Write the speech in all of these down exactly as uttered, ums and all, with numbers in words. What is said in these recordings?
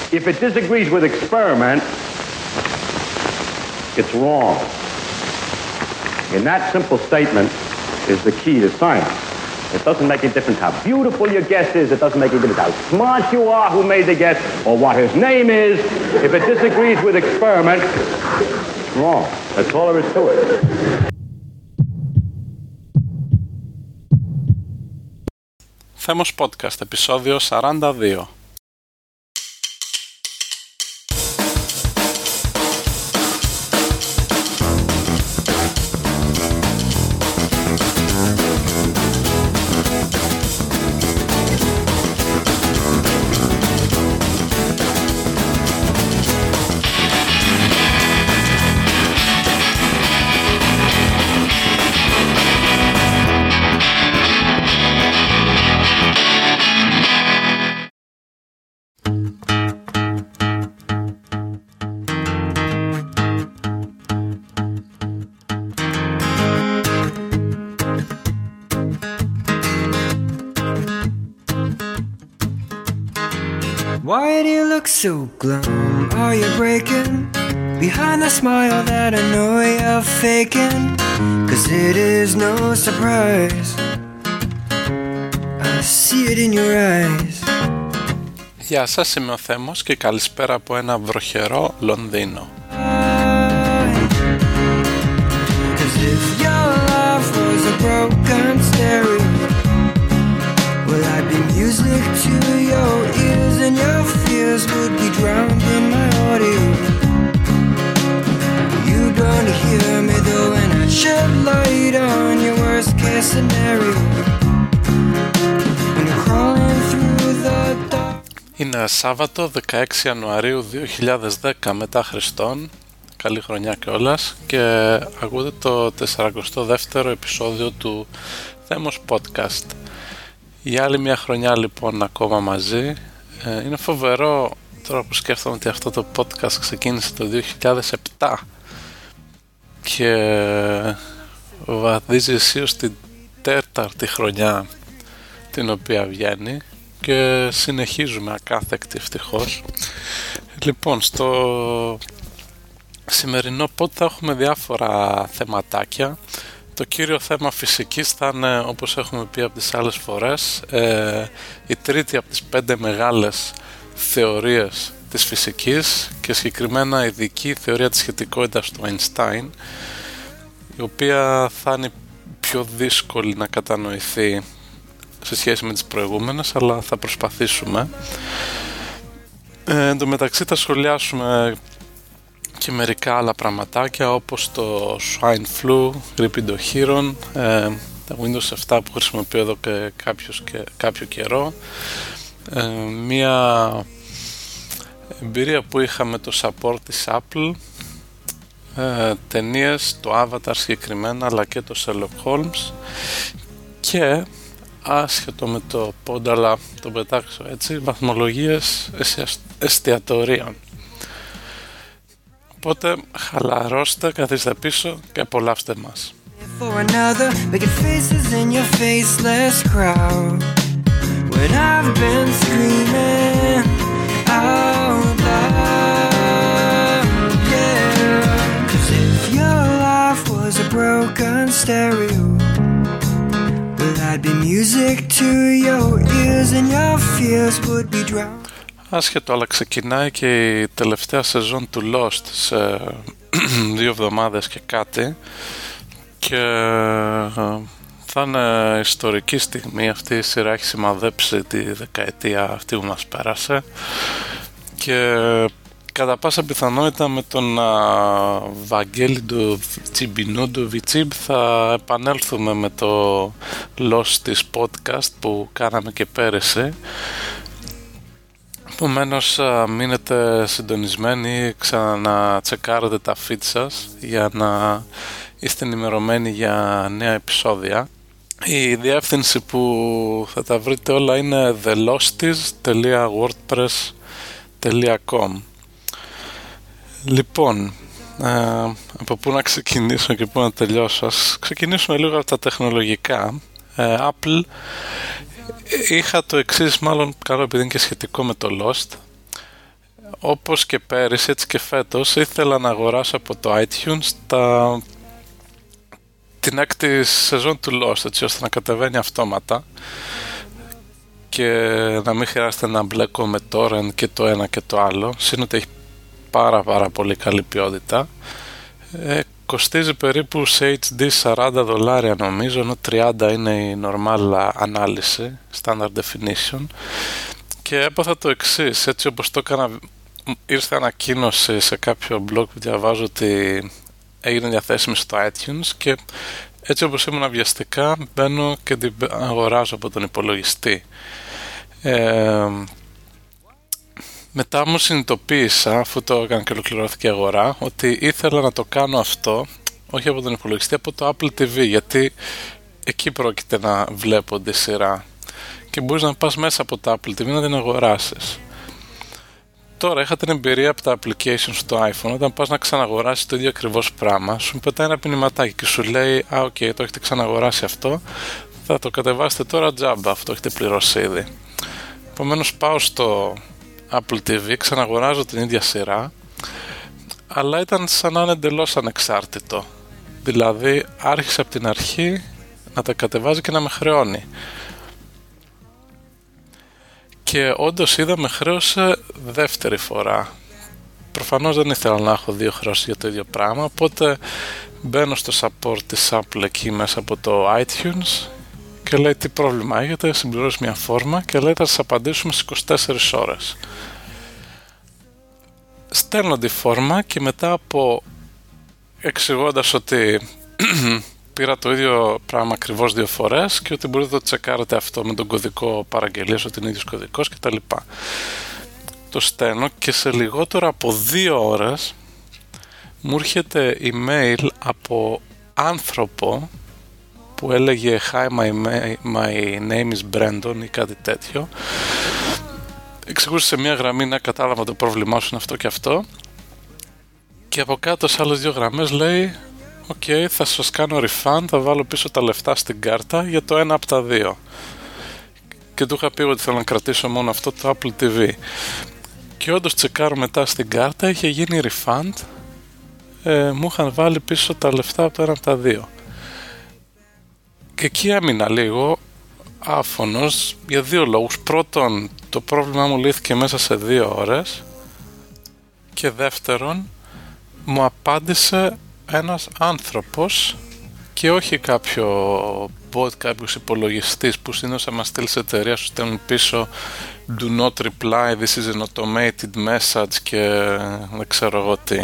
If it disagrees with experiment, it's wrong. And that simple statement is the key to science. It doesn't make a difference how beautiful your guess is. It doesn't make a difference how smart you are who made the guess or what his name is. If it disagrees with experiment, it's wrong. That's all there is to it. Θέμος Podcast, επεισόδιο σαράντα δύο. Why do you look so glum? Are you breaking behind the smile that I know you're faking? Cause it is no surprise, I see it in your eyes. Γεια σας, είμαι ο Θέμος και καλησπέρα από ένα βροχερό Λονδίνο. Cause if your life was a broken stereo, well, I'd be music to your ears, and your fears would be drowned in my audio. You don't hear me though, and I'd shed light on your worst case scenario. When you're crawling through the dark. Είναι Σάββατο δεκαέξι Ιανουαρίου δύο χιλιάδες δέκα μετά Χριστόν. Καλή χρονιά κιόλας, και ακούτε το σαράντα δεύτερο επεισόδιο του Θέμος Podcast. Για άλλη μια χρονιά λοιπόν ακόμα μαζί. ε, Είναι φοβερό τώρα που σκέφτομαι ότι αυτό το podcast ξεκίνησε το δύο χιλιάδες επτά και βαδίζει αισίως την τέταρτη χρονιά την οποία βγαίνει και συνεχίζουμε ακάθεκτη ευτυχώς. Λοιπόν, στο σημερινό pod θα έχουμε διάφορα θεματάκια. Το κύριο θέμα φυσικής θα είναι, όπως έχουμε πει από τις άλλες φορές, ε, η τρίτη από τις πέντε μεγάλες θεωρίες της φυσικής και συγκεκριμένα η ειδική θεωρία της σχετικότητας του Einstein, η οποία θα είναι πιο δύσκολη να κατανοηθεί σε σχέση με τις προηγούμενες, αλλά θα προσπαθήσουμε. Ε, εν τω μεταξύ θα σχολιάσουμε και μερικά άλλα πραγματάκια όπως το swine flu, γρίπη εντοχείρων, ε, τα Windows επτά που χρησιμοποιώ εδώ και, κάποιος και κάποιο καιρό, ε, μία εμπειρία που είχα με το support της Apple, ε, ταινίες, το Avatar συγκεκριμένα, αλλά και το Sherlock Holmes, και άσχετο με το pod, αλλά το πετάξω έτσι, βαθμολογίες εστιατορίων. Οπότε χαλαρώστε, καθίστε πίσω και απολαύστε μας. Άσχετο, αλλά ξεκινάει και η τελευταία σεζόν του Lost σε δύο εβδομάδες και κάτι, και θα είναι ιστορική στιγμή. Αυτή η σειρά έχει σημαδέψει τη δεκαετία αυτή που μας πέρασε και κατά πάσα πιθανότητα με τον Βαγγέλη του Τσιμπινόντο Βιτσίμπ θα επανέλθουμε με το Lost της podcast που κάναμε και πέρυσι. Επομένως, μείνετε συντονισμένοι, ξανατσεκάρετε τα feed σας για να είστε ενημερωμένοι για νέα επεισόδια. Η διεύθυνση που θα τα βρείτε όλα είναι the losties dot wordpress dot com. Λοιπόν, ε, από πού να ξεκινήσω και πού να τελειώσω? Ας ξεκινήσουμε λίγο από τα τεχνολογικά. ε, Apple, είχα το εξής, μάλλον καλό επειδή είναι και σχετικό με το Lost. όπως και πέρυσι έτσι και φέτος ήθελα να αγοράσω από το iTunes τα... την έκτη σεζόν του Lost, έτσι ώστε να κατεβαίνει αυτόματα και να μην χρειάζεται να μπλέκω με torrent και το ένα και το άλλο. Συν ότι έχει πάρα πάρα πολύ καλή ποιότητα. ε, Κοστίζει περίπου σε έιτς ντι σαράντα δολάρια νομίζω, ενώ τριάντα είναι η normal ανάλυση, standard definition. Και έπαθα το εξής, έτσι όπως το έκανα, ήρθε ανακοίνωση σε κάποιο blog που διαβάζω ότι έγινε διαθέσιμη στο iTunes και έτσι όπως ήμουν βιαστικά μπαίνω και την αγοράζω από τον υπολογιστή. Ε, μετά μου συνειδητοποίησα, αφού το έκανα και ολοκληρώθηκε η αγορά, ότι ήθελα να το κάνω αυτό όχι από τον υπολογιστή, από το Apple τι βι, γιατί εκεί πρόκειται να βλέπονται σειρά και μπορείς να πας μέσα από το Apple τι βι να την αγοράσεις. Τώρα είχα την εμπειρία από τα applications στο iPhone, όταν πας να ξαναγοράσεις το ίδιο ακριβώς πράγμα, σου πετάει ένα μηνυματάκι και σου λέει «Α, οκ, okay, το έχετε ξαναγοράσει αυτό, θα το κατεβάσετε τώρα τζάμπα, αυτό έχετε πληρώσει ήδη». Επομένως πάω στο Apple τι βι, ξαναγοράζω την ίδια σειρά, αλλά ήταν σαν να είναι εντελώς ανεξάρτητο. Δηλαδή άρχισε από την αρχή να τα κατεβάζει και να με χρεώνει. Και όντως είδα με χρέωσε δεύτερη φορά. Προφανώς δεν ήθελα να έχω δύο χρεώσεις για το ίδιο πράγμα, οπότε μπαίνω στο support της Apple εκεί μέσα από το iTunes και λέει τι πρόβλημα έχετε, συμπληρώσει μια φόρμα και λέει θα σας απαντήσουμε στις είκοσι τέσσερις ώρες. Στέλνω τη φόρμα και μετά από εξηγώντας ότι πήρα το ίδιο πράγμα ακριβώς δύο φορές και ότι μπορείτε να το τσεκάρετε αυτό με τον κωδικό παραγγελίας, ότι είναι ίδιος κωδικός κτλ. Το στέλνω και σε λιγότερο από δύο ώρες μου έρχεται email από άνθρωπο που έλεγε «Hi, my, my name is Brandon» ή κάτι τέτοιο. Εξηγούσε σε μια γραμμή να κατάλαβα το πρόβλημά σου είναι αυτό και αυτό, και από κάτω σε άλλες δύο γραμμές λέει «Οκ, okay, θα σας κάνω refund, θα βάλω πίσω τα λεφτά στην κάρτα για το ένα από τα δύο». Και του είχα πει ότι θέλω να κρατήσω μόνο αυτό το Apple τι βι. Και όντως τσεκάρω μετά στην κάρτα, είχε γίνει refund, ε, μου είχαν βάλει πίσω τα λεφτά από το ένα από τα δύο. Και εκεί έμεινα λίγο άφωνος για δύο λόγους. Πρώτον, το πρόβλημά μου λύθηκε μέσα σε δύο ώρες, και δεύτερον, μου απάντησε ένας άνθρωπος και όχι κάποιο bot, κάποιος υπολογιστής που συνήθως θα μας στείλει σε εταιρεία, σου στέλνουν πίσω do not reply, this is an automated message και δεν ξέρω εγώ τι.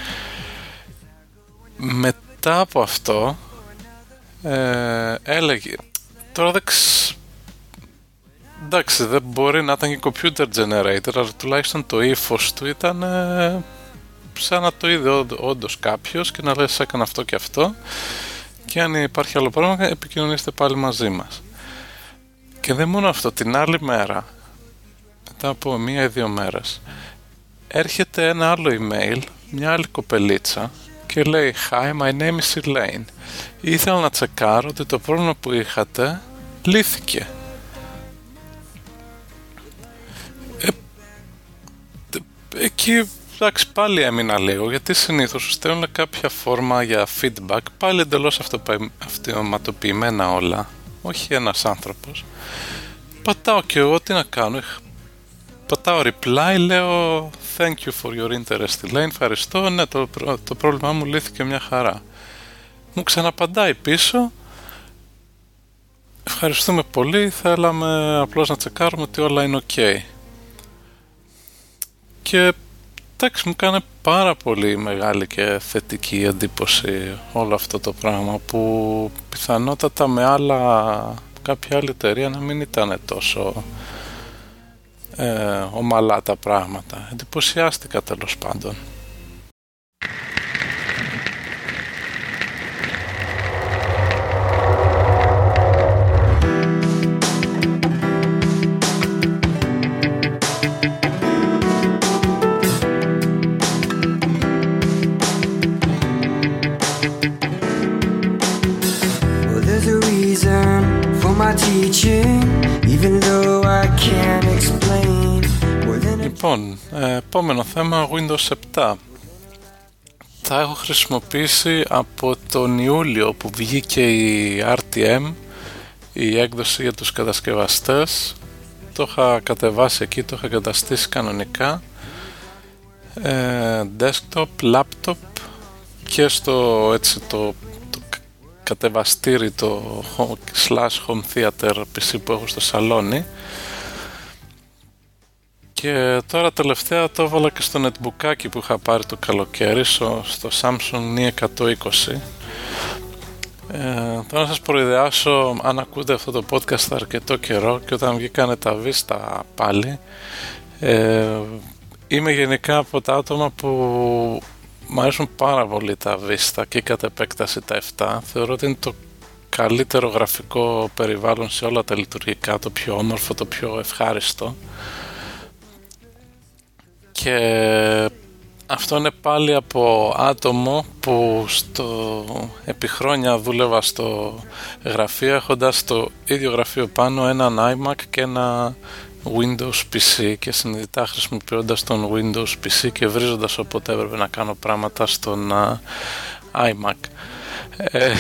Μετά από αυτό ε, έλεγε τώρα δεν ξ... εντάξει, δεν μπορεί να ήταν και computer generator, αλλά τουλάχιστον το ύφος του ήταν ε, σαν να το είδε όντως κάποιος και να λες έκανα αυτό και αυτό, και αν υπάρχει άλλο πρόβλημα επικοινωνήστε πάλι μαζί μας. Και δεν μόνο αυτό, την άλλη μέρα, μετά από μία ή δύο μέρες, έρχεται ένα άλλο email, μια άλλη κοπελίτσα, και λέει «Hi, my name is Elaine. Ήθελα να τσεκάρω ότι το πρόβλημα που είχατε λύθηκε». Ε, εκεί εντάξει, πάλι έμεινα λίγο, γιατί συνήθως σου στέλνουν κάποια φόρμα για feedback, πάλι εντελώς αυτοματοποιημένα όλα, όχι ένας άνθρωπος. Πατάω και εγώ, τι να κάνω, πατάω reply, λέω thank you for your interest, λέει ευχαριστώ, ναι, το, το πρόβλημά μου λύθηκε μια χαρά. Μου ξαναπαντάει πίσω, ευχαριστούμε πολύ, θέλαμε απλώς να τσεκάρουμε ότι όλα είναι ok. Και εντάξει, μου κάνει πάρα πολύ μεγάλη και θετική εντύπωση όλο αυτό το πράγμα, που πιθανότατα με άλλα, κάποια άλλη εταιρεία να μην ήταν τόσο ε, ομαλά τα πράγματα. Εντυπωσιάστηκα τέλος πάντων. Λοιπόν, επόμενο θέμα, Windows επτά. Τα έχω χρησιμοποιήσει από τον Ιούλιο που βγήκε η αρ τι εμ, η έκδοση για τους κατασκευαστές. Το είχα κατεβάσει εκεί, το είχα καταστήσει κανονικά, ε, desktop, laptop και στο έτσι το, το κατεβαστήρι, το slash home theater πι σι που έχω στο σαλόνι. Και τώρα τελευταία το έβαλα και στο netbookάκι που είχα πάρει το καλοκαίρι, στο, στο Samsung νι εκατόν είκοσι. Ε, τώρα να σας προειδεάσω, αν ακούτε αυτό το podcast αρκετό καιρό και όταν βγήκανε τα Vista πάλι, ε, είμαι γενικά από τα άτομα που μου αρέσουν πάρα πολύ τα Vista και κατ' επέκταση τα επτά. Θεωρώ ότι είναι το καλύτερο γραφικό περιβάλλον σε όλα τα λειτουργικά, το πιο όμορφο, το πιο ευχάριστο. Και αυτό είναι πάλι από άτομο που στο, επί χρόνια δούλευα στο γραφείο έχοντας το ίδιο γραφείο πάνω έναν iMac και ένα Windows πι σι και συνειδητά χρησιμοποιώντας τον Windows πι σι και βρίζοντας όποτε έπρεπε να κάνω πράγματα στον uh, iMac. Ε,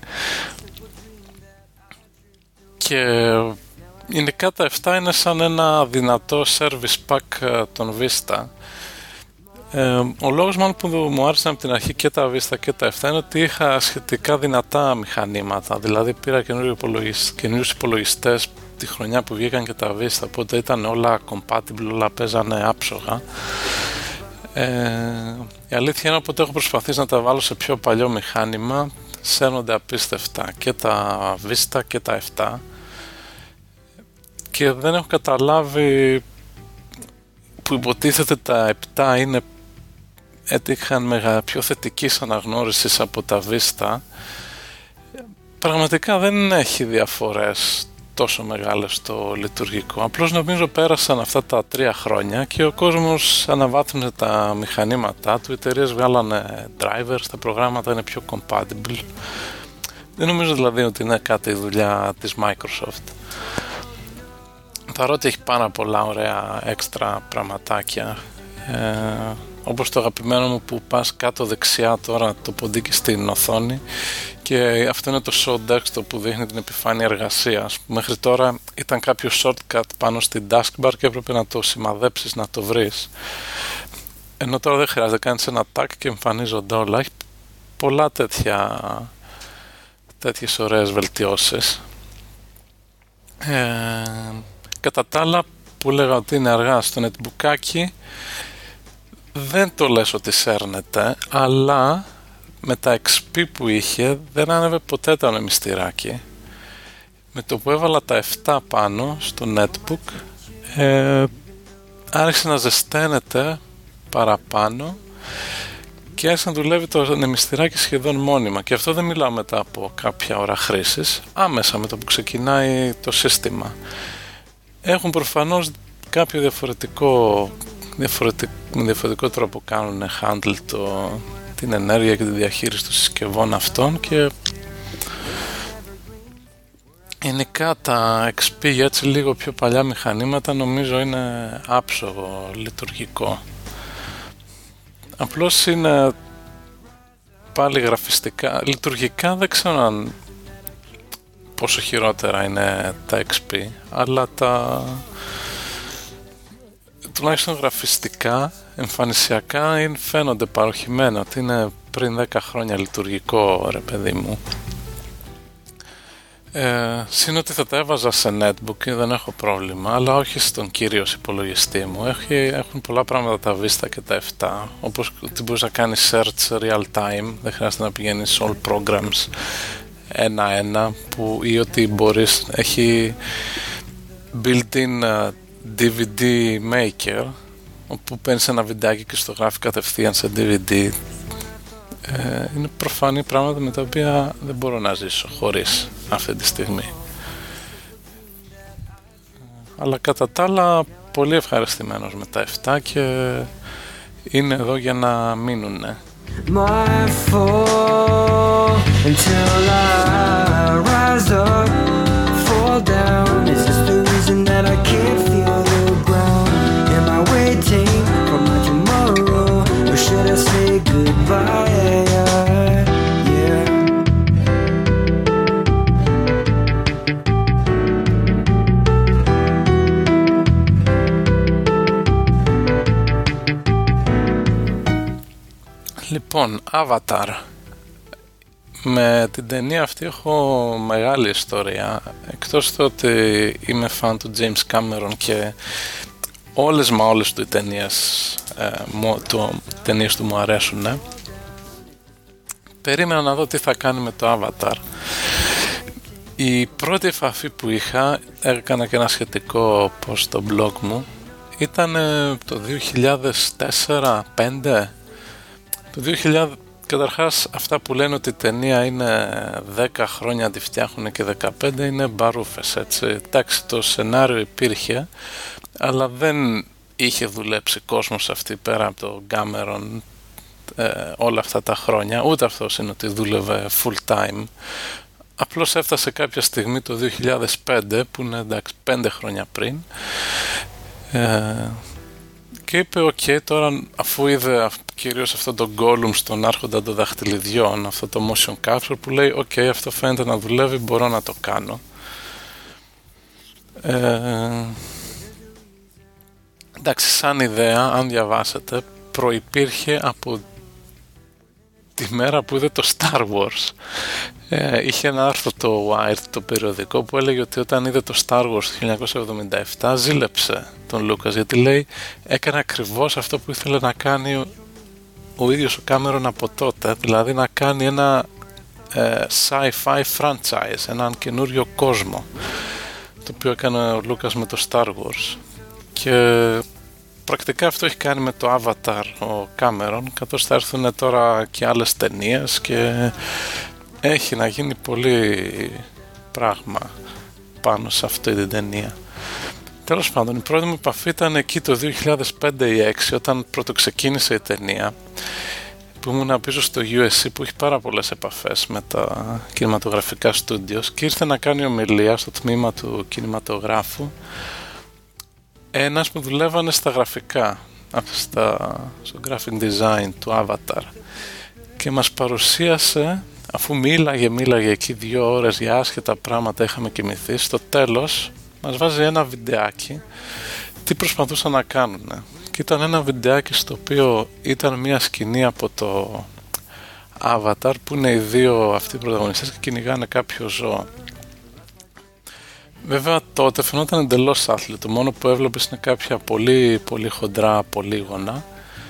και γενικά τα επτά είναι σαν ένα δυνατό service pack των Vista. Ε, ο λόγος μάλλον που μου άρεσαν από την αρχή και τα Vista και τα επτά είναι ότι είχα σχετικά δυνατά μηχανήματα. Δηλαδή πήρα καινούριους υπολογιστές τη χρονιά που βγήκαν και τα Vista, οπότε ήταν όλα compatible, όλα παίζανε άψογα. Ε, η αλήθεια είναι ότι έχω προσπαθήσει να τα βάλω σε πιο παλιό μηχάνημα, σέρνονται απίστευτα και τα Vista και τα επτά. Και δεν έχω καταλάβει που υποτίθεται τα επτά είναι έτυχαν μεγα, πιο θετικής αναγνώρισης από τα Vista. Πραγματικά δεν έχει διαφορές τόσο μεγάλες στο λειτουργικό. Απλώς νομίζω πέρασαν αυτά τα τρία χρόνια και ο κόσμος αναβάθμιζε τα μηχανήματά του. Οι εταιρείες βγάλανε drivers, τα προγράμματα είναι πιο compatible. Δεν νομίζω δηλαδή ότι είναι κάτι δουλειά της Microsoft. Παρότι έχει πάρα πολλά ωραία έξτρα πραγματάκια, ε, όπως το αγαπημένο μου που πας κάτω δεξιά τώρα το ποντίκι στην οθόνη και αυτό είναι το Show Desktop που δείχνει την επιφάνεια εργασίας. Μέχρι τώρα ήταν κάποιο shortcut πάνω στην taskbar και έπρεπε να το σημαδέψεις, να το βρεις. Ενώ τώρα δεν χρειάζεται, κάνεις ένα tag και εμφανίζονται όλα. Έχει πολλά τέτοια, τέτοιες ωραίες βελτιώσεις. Ε, Κατά τα άλλα που λέγα ότι είναι αργά στο netbookάκι, δεν το λες ότι σέρνεται, αλλά με τα εξ πι που είχε δεν άνεβε ποτέ το ανεμιστηράκι. Με το που έβαλα τα επτά πάνω στο netbook, ε, άρχισε να ζεσταίνεται παραπάνω και άρχισε να δουλεύει το ανεμιστηράκι σχεδόν μόνιμα. Και αυτό δεν μιλάω μετά από κάποια ώρα χρήσης, άμεσα με το που ξεκινάει το σύστημα. Έχουν προφανώς κάποιο διαφορετικό, διαφορετικό, με διαφορετικό τρόπο κάνουν handle το, την ενέργεια και τη διαχείριση των συσκευών αυτών και γενικά τα εξ πι για έτσι λίγο πιο παλιά μηχανήματα νομίζω είναι άψογο λειτουργικό. Απλώς είναι πάλι γραφιστικά, λειτουργικά δεν ξέρω αν πόσο χειρότερα είναι τα εξ πι, αλλά τα τουλάχιστον γραφιστικά, εμφανισιακά είναι, φαίνονται παροχημένα ότι είναι πριν δέκα χρόνια λειτουργικό, ρε παιδί μου. Ε, Συν ότι θα τα έβαζα σε netbook και δεν έχω πρόβλημα, αλλά όχι στον κύριος υπολογιστή μου. Έχει, έχουν πολλά πράγματα τα Vista και τα επτά, όπως ότι μπορείς να κάνεις search real time, δεν χρειάζεται να πηγαίνεις all programs ένα-ένα, που ή ότι μπορείς, έχει built-in uh, ντι βι ντι maker, όπου παίρνεις ένα βιντεάκι και στο γράφει κατευθείαν σε ντι βι ντι. Ε, είναι προφανή πράγματα με τα οποία δεν μπορώ να ζήσω χωρίς αυτή τη στιγμή. Αλλά κατά τα άλλα πολύ ευχαριστημένος με τα επτά και είναι εδώ για να μείνουνε. My fall until I rise up, fall down. Is this the reason that I can't feel the ground? Am I waiting Λοιπόν, Avatar. Με την ταινία αυτή έχω μεγάλη ιστορία. Εκτός το ότι είμαι φαν του James Cameron και όλες μα όλες του οι ταινίες, ε, του, ταινίες του μου αρέσουν, ε. Περίμενα να δω τι θα κάνει με το Avatar. Η πρώτη επαφή που είχα, έκανα και ένα σχετικό post στο blog μου, ήταν το δύο χιλιάδες τέσσερα πέντε. Το δύο χιλιάδες, καταρχάς αυτά που λένε ότι η ταινία είναι δέκα χρόνια τη φτιάχνουν και δεκαπέντε είναι μπαρούφες, έτσι. Εντάξει, το σενάριο υπήρχε, αλλά δεν είχε δουλέψει κόσμος αυτή πέρα από το Cameron ε, όλα αυτά τα χρόνια, ούτε αυτός είναι ότι δούλευε full time. Απλώς έφτασε κάποια στιγμή το δύο χιλιάδες πέντε, που είναι εντάξει πέντε χρόνια πριν, ε, και είπε οκ, okay, τώρα αφού είδε κυρίως αυτό το Gollum στον Άρχοντα των Δαχτυλιδιών, αυτό το motion capture που λέει οκ, okay, αυτό φαίνεται να δουλεύει, μπορώ να το κάνω. Ε, εντάξει, σαν ιδέα, αν διαβάσετε, προϋπήρχε από τη μέρα που είδε το Star Wars. Ε, είχε ένα άρθρο το Wired, το περιοδικό, που έλεγε ότι όταν είδε το Star Wars το χίλια εννιακόσια εβδομήντα επτά ζήλεψε τον Λούκας, γιατί λέει έκανε ακριβώς αυτό που ήθελε να κάνει ο, ο ίδιος ο Κάμερον από τότε, δηλαδή να κάνει ένα ε, sci-fi franchise, έναν καινούριο κόσμο, το οποίο έκανε ο Λούκας με το Star Wars. Και πρακτικά αυτό έχει κάνει με το Avatar ο Κάμερον, καθώς θα έρθουν τώρα και άλλες ταινίες και έχει να γίνει πολύ πράγμα πάνω σε αυτή την ταινία. Τέλος πάντων, η πρώτη μου επαφή ήταν εκεί το δύο χιλιάδες πέντε ή δύο χιλιάδες έξι, όταν πρωτοξεκίνησε η ταινία, που ήμουν πίσω στο γιου ες σι, που έχει πάρα πολλές επαφές με τα κινηματογραφικά στούντιος, και ήρθε να κάνει ομιλία στο τμήμα του κινηματογράφου ένας που δουλεύανε στα γραφικά, στα, στο graphic design του Avatar, και μας παρουσίασε, αφού μίλαγε μίλαγε εκεί δύο ώρες για άσχετα πράγματα, είχαμε κοιμηθεί, στο τέλος μας βάζει ένα βιντεάκι τι προσπαθούσαν να κάνουν. Και ήταν ένα βιντεάκι στο οποίο ήταν μια σκηνή από το Avatar, που είναι οι δύο αυτοί οι πρωταγωνιστές και κυνηγάνε κάποιο ζώο. Βέβαια τότε φαινόταν εντελώς άθλητο, μόνο που έβλεπες είναι κάποια πολύ πολύ χοντρά πολύγωνα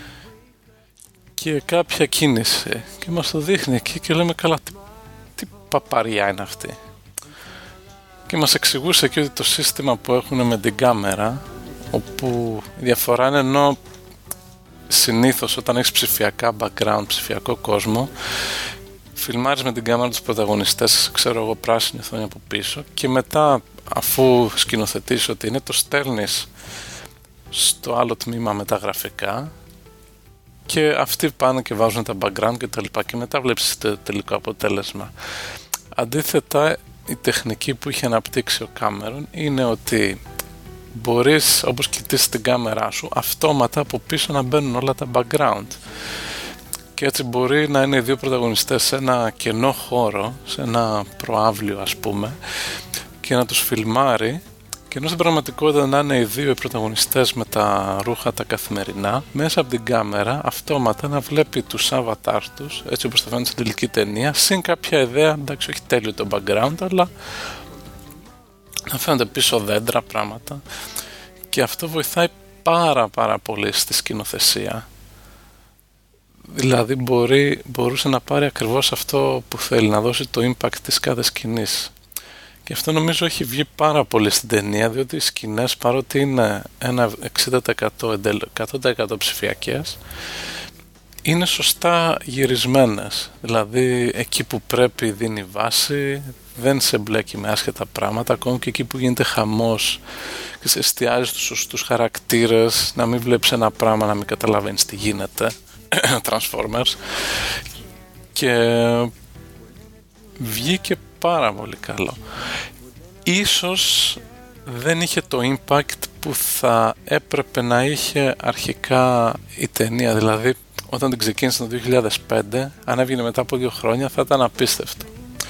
και κάποια κίνηση, και μας το δείχνει εκεί και λέμε καλά, τι, τι παπαριά είναι αυτή. Και μας εξηγούσε και ότι το σύστημα που έχουν με την κάμερα, όπου η διαφορά είναι, ενώ συνήθως όταν έχεις ψηφιακά background, ψηφιακό κόσμο, φιλμάρεις με την κάμερα τους πρωταγωνιστές, ξέρω εγώ, πράσινη οθόνη από πίσω, και μετά αφού σκηνοθετείς ότι είναι, το στέλνεις στο άλλο τμήμα με τα γραφικά και αυτοί πάνε και βάζουν τα background και τα λοιπά, και μετά βλέπεις το τελικό αποτέλεσμα. Αντίθετα, η τεχνική που είχε αναπτύξει ο Κάμερον είναι ότι μπορείς, όπως κοιτήσεις την κάμερά σου, αυτόματα από πίσω να μπαίνουν όλα τα background, και έτσι μπορεί να είναι οι δύο πρωταγωνιστές σε ένα κενό χώρο, σε ένα προαύλιο ας πούμε, και να τους φιλμάρει, και ενώ στην πραγματικότητα να είναι οι δύο οι πρωταγωνιστές με τα ρούχα τα καθημερινά, μέσα από την κάμερα αυτόματα να βλέπει τους avatar τους, έτσι όπως θα φαίνεται στην τελική ταινία, συν κάποια ιδέα, εντάξει όχι τέλειο το background, αλλά να φαίνονται πίσω δέντρα, πράγματα, και αυτό βοηθάει πάρα πάρα πολύ στη σκηνοθεσία. Δηλαδή μπορεί, μπορούσε να πάρει ακριβώς αυτό που θέλει, να δώσει το impact της κάθε σκηνής. Και αυτό νομίζω έχει βγει πάρα πολύ στην ταινία, διότι οι σκηνές, παρότι είναι ένα εξήντα τοις εκατό, εκατό τοις εκατό ψηφιακές, είναι σωστά γυρισμένες. Δηλαδή εκεί που πρέπει δίνει βάση, δεν σε μπλέκει με άσχετα πράγματα, ακόμη και εκεί που γίνεται χαμός και σε εστιάζει στους σωστούς χαρακτήρες, να μην βλέπεις ένα πράγμα, να μην καταλαβαίνεις τι γίνεται. Transformers, και βγήκε πάρα πολύ καλό. Ίσως δεν είχε το impact που θα έπρεπε να είχε αρχικά η ταινία, δηλαδή όταν την ξεκίνησε το δύο χιλιάδες πέντε, αν έβγαινε μετά από δύο χρόνια θα ήταν απίστευτο.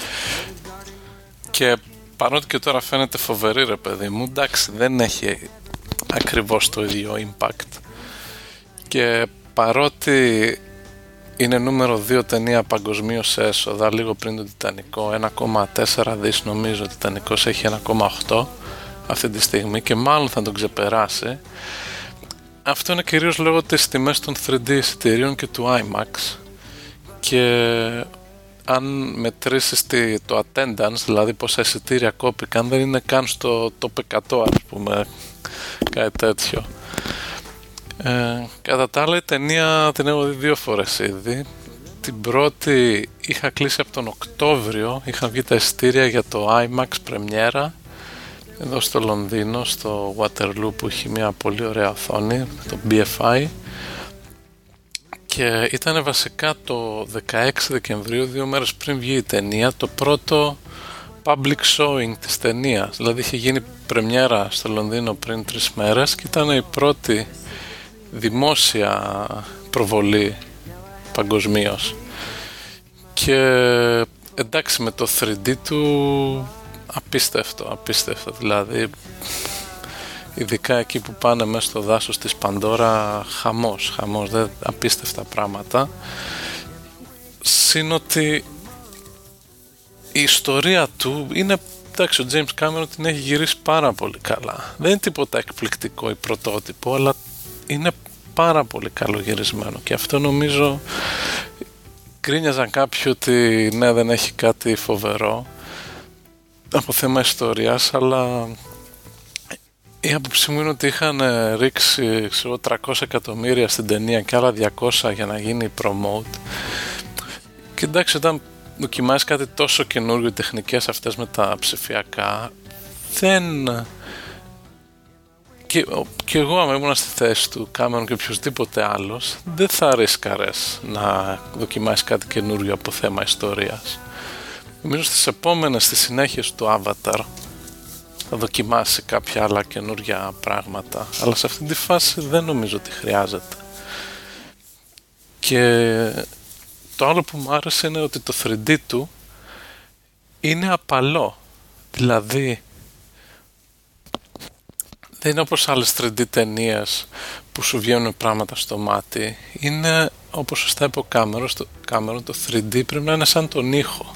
Και παρότι και τώρα φαίνεται φοβερή, ρε παιδί μου, εντάξει δεν έχει ακριβώς το ίδιο impact, και παρότι είναι νούμερο δύο ταινία παγκοσμίως σε έσοδα, λίγο πριν τον Τιτανικό, ένα κόμμα τέσσερα δις νομίζω. Ο Τιτανικός έχει ένα κόμμα οκτώ αυτή τη στιγμή και μάλλον θα τον ξεπεράσει. Αυτό είναι κυρίως λόγω της τιμές των θρι ντι εισιτηρίων και του IMAX, και αν μετρήσεις το attendance, δηλαδή πόσα εισιτήρια κόπηκαν, δεν είναι καν στο top εκατό, ας πούμε, κάτι τέτοιο. Ε, κατά τα άλλα, η ταινία την έχω δει δύο φορές ήδη. Την πρώτη είχα κλείσει από τον Οκτώβριο, είχαν βγει τα εισιτήρια για το IMAX πρεμιέρα εδώ στο Λονδίνο, στο Waterloo, που έχει μια πολύ ωραία οθόνη, το μπι εφ άι, και ήταν βασικά το δεκαέξι Δεκεμβρίου, δύο μέρες πριν βγει η ταινία, το πρώτο public showing της ταινίας. Δηλαδή είχε γίνει πρεμιέρα στο Λονδίνο πριν τρεις μέρες και ήταν η πρώτη δημόσια προβολή παγκοσμίως. Και εντάξει, με το θρι ντι του απίστευτο, απίστευτο δηλαδή, ειδικά εκεί που πάνε μέσα στο δάσος της Παντόρα, χαμός, χαμός, δε, απίστευτα πράγματα. Συν ότι η ιστορία του είναι, εντάξει, ο James Cameron την έχει γυρίσει πάρα πολύ καλά. Δεν είναι τίποτα εκπληκτικό ή πρωτότυπο, αλλά είναι πάρα πολύ καλογυρισμένο, και αυτό νομίζω γκρίνιαζαν κάποιοι ότι ναι, δεν έχει κάτι φοβερό από θέμα ιστορίας, αλλά η άποψή μου είναι ότι είχαν ρίξει ξέρω, τριακόσια εκατομμύρια στην ταινία και άλλα διακόσια για να γίνει promote. Και εντάξει, όταν δοκιμάζεις κάτι τόσο καινούργιο, οι τεχνικές αυτές με τα ψηφιακά, δεν... Και, και εγώ άμα ήμουν στη θέση του Κάμερον και οποιοδήποτε άλλος, δεν θα ρίσκαρες να δοκιμάσεις κάτι καινούργιο από θέμα ιστορίας. Νομίζω στις επόμενες, στις συνέχειες του Avatar, θα δοκιμάσει κάποια άλλα καινούργια πράγματα, αλλά σε αυτή τη φάση δεν νομίζω ότι χρειάζεται. Και το άλλο που μου άρεσε είναι ότι το θρι ντι του είναι απαλό, δηλαδή δεν είναι όπως άλλες θρι ντι ταινίες που σου βγαίνουν πράγματα στο μάτι. Είναι όπως σωστά είπε ο Κάμερον, το θρι ντι πρέπει να είναι σαν τον ήχο.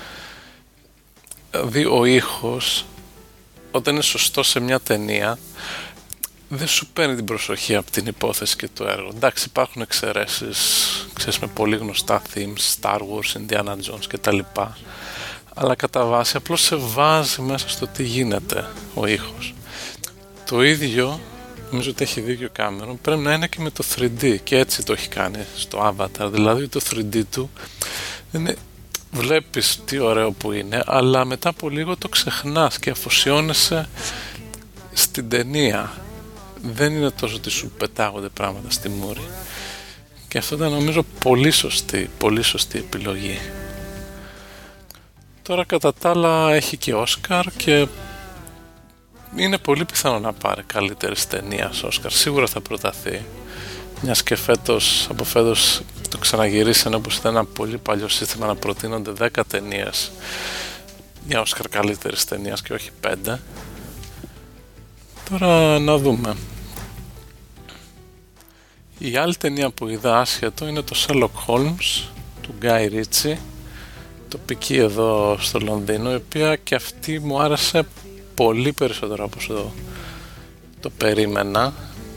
Δηλαδή ο ήχος, όταν είναι σωστό σε μια ταινία, δεν σου παίρνει την προσοχή από την υπόθεση και το έργο. Εντάξει, υπάρχουν εξαιρέσεις, ξέρεις, με πολύ γνωστά themes, Star Wars, Indiana Jones κτλ. Αλλά κατά βάση απλώς σε βάζει μέσα στο τι γίνεται ο ήχος. Το ίδιο, νομίζω ότι έχει δίκιο ο Κάμερον, πρέπει να είναι και με το θρι ντι, και έτσι το έχει κάνει στο Avatar. Δηλαδή το θρι ντι του είναι, βλέπεις τι ωραίο που είναι, αλλά μετά από λίγο το ξεχνάς και αφοσιώνεσαι στην ταινία. Δεν είναι τόσο ότι σου πετάγονται πράγματα στη μούρη. Και αυτό ήταν νομίζω πολύ σωστή, πολύ σωστή επιλογή. Τώρα κατά τα άλλα έχει και Όσκαρ και είναι πολύ πιθανό να πάρει καλύτερη ταινία Όσκαρ. Σίγουρα θα προταθεί, μιας και φέτος, από φέτος το ξαναγυρίσανε, όπως ήταν ένα πολύ παλιό σύστημα να προτείνονται δέκα ταινίες για Όσκαρ καλύτερης ταινίας και όχι πέντε. Τώρα να δούμε. Η άλλη ταινία που είδα άσχετο είναι το Sherlock Holmes του Guy Ritchie, τοπική εδώ στο Λονδίνο, η οποία και αυτή μου άρεσε πολύ περισσότερο από όσο το περίμενα.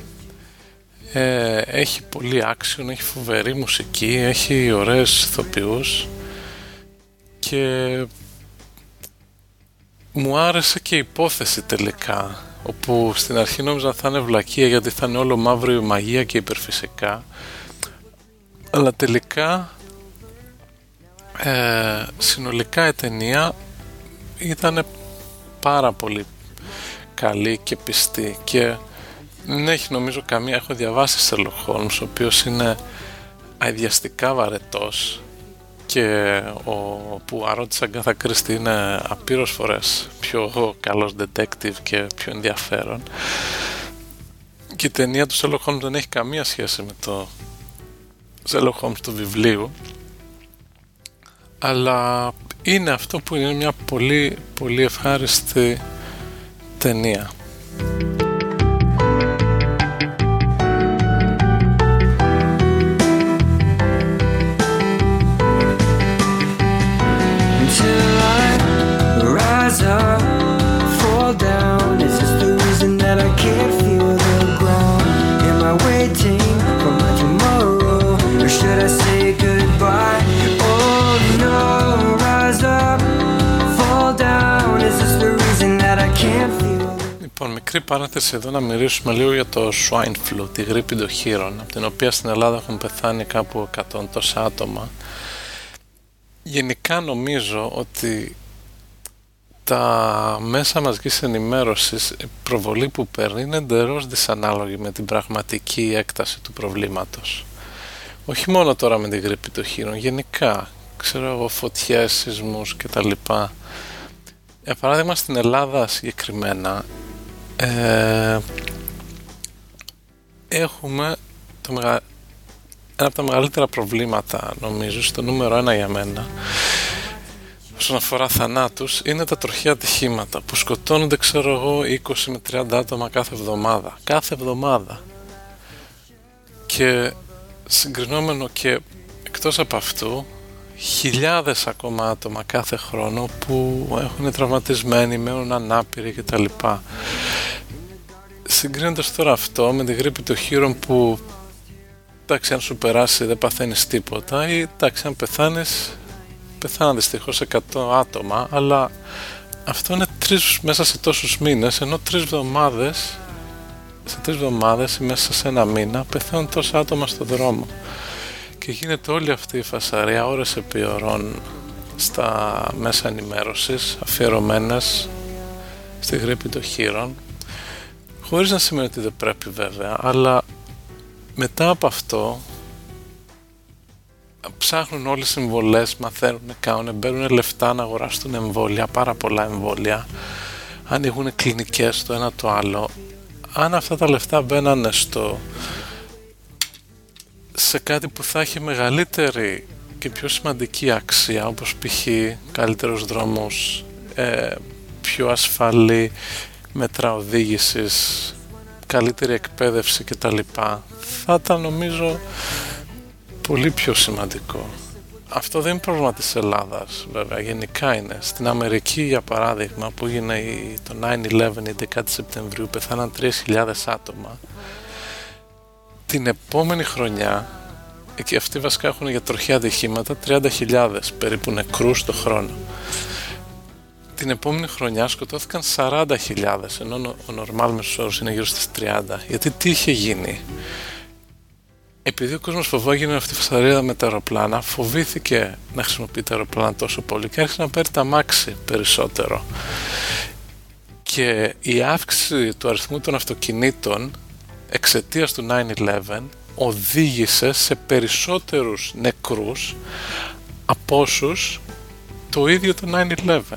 Ε, έχει πολύ action, έχει φοβερή μουσική, έχει ωραίες ηθοποιούς και μου άρεσε και η υπόθεση τελικά, όπου στην αρχή νόμιζα θα είναι βλακεία γιατί θα είναι όλο μαύρο η μαγεία και υπερφυσικά, αλλά τελικά ε, συνολικά η ταινία ήταν πάρα πολύ καλή και πιστή και δεν έχει νομίζω καμία. Έχω διαβάσει Sherlock Holmes, ο οποίος είναι αειδιαστικά βαρετός και ο Πουαρό της Αγκάθα Κρίστη είναι απείρως φορές πιο καλός detective και πιο ενδιαφέρον, και η ταινία του Sherlock Holmes δεν έχει καμία σχέση με το Sherlock Holmes του βιβλίου, αλλά είναι αυτό που είναι μια πολύ πολύ ευχάριστη ταινία. Λοιπόν, μικρή παράθεση εδώ να μιλήσουμε λίγο για το swine flu, τη γρίπη των χείρων, από την οποία στην Ελλάδα έχουν πεθάνει κάπου εκατό τόσα άτομα. Γενικά νομίζω ότι τα μέσα μαζικής ενημέρωσης, η προβολή που παίρνει είναι εντελώς δυσανάλογη με την πραγματική έκταση του προβλήματος. Όχι μόνο τώρα με την γρίπη των χείρων, γενικά, ξέρω εγώ, φωτιές, σεισμούς κτλ. Για παράδειγμα στην Ελλάδα συγκεκριμένα ε, έχουμε το μεγα... ένα από τα μεγαλύτερα προβλήματα, νομίζω, στο νούμερο ένα για μένα όσον αφορά θανάτους, είναι τα τροχαία ατυχήματα που σκοτώνονται, ξέρω εγώ, είκοσι με τριάντα άτομα κάθε εβδομάδα κάθε εβδομάδα και συγκρινόμενο και εκτός από αυτού χιλιάδες ακόμα άτομα κάθε χρόνο που έχουν τραυματισμένοι, μένουν ανάπηροι κτλ. Συγκρίνοντας τώρα αυτό με τη γρίπη των χείρων που εντάξει, αν σου περάσει δεν παθαίνεις τίποτα, ή εντάξει, αν πεθάνεις, πεθάναν δυστυχώς εκατό άτομα, αλλά αυτό είναι τρεις μέσα σε τόσους μήνες, ενώ τρεις εβδομάδες σε τρεις εβδομάδες ή μέσα σε ένα μήνα πεθαίνουν τόσα άτομα στον δρόμο. Και γίνεται όλη αυτή η φασαρία ώρες επί ωρών στα μέσα ενημέρωσης αφιερωμένες στη γρίπη των χείρων, χωρίς να σημαίνει ότι δεν πρέπει βέβαια, αλλά μετά από αυτό ψάχνουν όλες οι συμβολές, μαθαίνουν, κάνουν, μπαίνουν λεφτά να αγοράσουν εμβόλια, πάρα πολλά εμβόλια, ανοίγουν κλινικές το ένα το άλλο. Αν αυτά τα λεφτά μπαίνανε στο σε κάτι που θα έχει μεγαλύτερη και πιο σημαντική αξία, όπως π.χ. καλύτερους δρόμους, ε, πιο ασφαλή μέτρα οδήγησης, καλύτερη εκπαίδευση κτλ, θα ήταν νομίζω πολύ πιο σημαντικό. Αυτό δεν είναι πρόβλημα της Ελλάδας βέβαια, γενικά είναι. Στην Αμερική για παράδειγμα που έγινε το nine eleven η δέκατη Σεπτεμβρίου, πεθάναν τρεις χιλιάδες άτομα. Την επόμενη χρονιά, και αυτοί βασικά έχουν για τροχαία ατυχήματα τριάντα χιλιάδες περίπου νεκρούς το χρόνο. Την επόμενη χρονιά σκοτώθηκαν σαράντα χιλιάδες, ενώ ο νορμάλ μέσος όρος είναι γύρω στις τριάντα. Γιατί τι είχε γίνει? Επειδή ο κόσμος φοβόγινε αυτή τη φασαρία με τα αεροπλάνα, φοβήθηκε να χρησιμοποιεί τα αεροπλάνα τόσο πολύ και άρχισε να παίρνει τα αμάξι περισσότερο. Και η αύξηση του αριθμού των αυτοκινήτων εξαιτίας του nine eleven οδήγησε σε περισσότερους νεκρούς από όσους το ίδιο το nine eleven.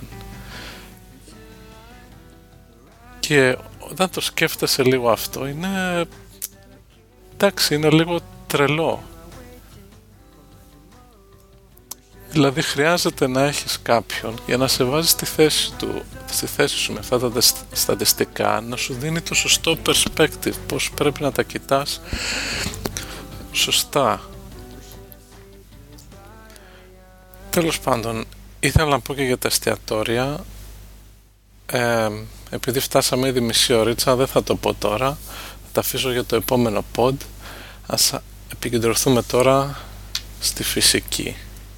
Και όταν το σκέφτεσαι λίγο αυτό, είναι εντάξει, είναι λίγο τρελό. Δηλαδή χρειάζεται να έχεις κάποιον για να σε βάζει στη θέση του, στη θέση σου με αυτά τα στατιστικά, να σου δίνει το σωστό perspective, πώς πρέπει να τα κοιτάς σωστά. Τέλος πάντων, ήθελα να πω και για τα εστιατόρια, ε, επειδή φτάσαμε ήδη μισή ωρίτσα, δεν θα το πω τώρα, θα τα αφήσω για το επόμενο pod. Ας επικεντρωθούμε τώρα στη φυσική.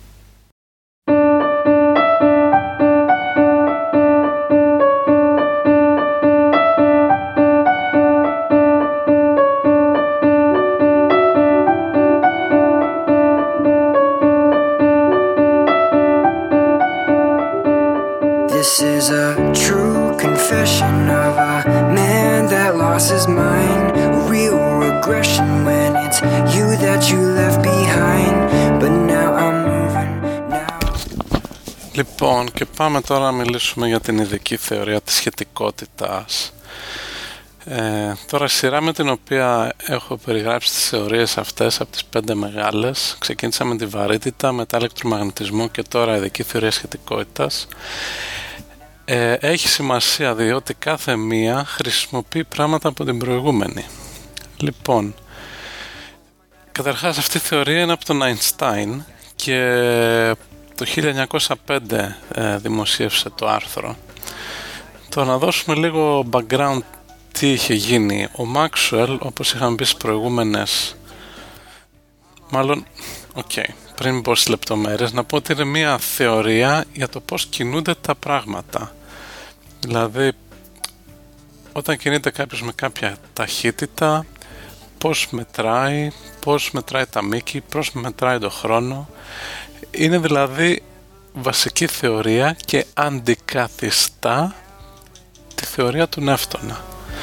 This is a true confession of a man that lost his mind. A real regression when it's you that you left behind. But now I'm moving now. Λοιπόν, και πάμε τώρα να μιλήσουμε για την ειδική θεωρία της σχετικότητας. Ε, τώρα η σειρά με την οποία έχω περιγράψει τις θεωρίες αυτές από τις πέντε μεγάλες, ξεκίνησα με τη βαρύτητα, μετά ηλεκτρομαγνητισμό και τώρα ειδική θεωρία σχετικότητας. Ε, έχει σημασία διότι κάθε μία χρησιμοποιεί πράγματα από την προηγούμενη. Λοιπόν, καταρχάς αυτή η θεωρία είναι από τον Einstein και το χίλια εννιακόσια πέντε ε, δημοσίευσε το άρθρο. Τώρα να δώσουμε λίγο background τι είχε γίνει. Ο Maxwell, όπως είχαμε πει στις προηγούμενες, μάλλον, οκ, okay, πριν πω στις λεπτομέρειες, να πω ότι είναι μια θεωρία για το πώς κινούνται τα πράγματα. Δηλαδή, όταν κινείται κάποιος με κάποια ταχύτητα, πώς μετράει, πώς μετράει τα μήκη, πώς μετράει το χρόνο. Είναι δηλαδή βασική θεωρία και αντικαθιστά τη θεωρία του Νεύτωνα,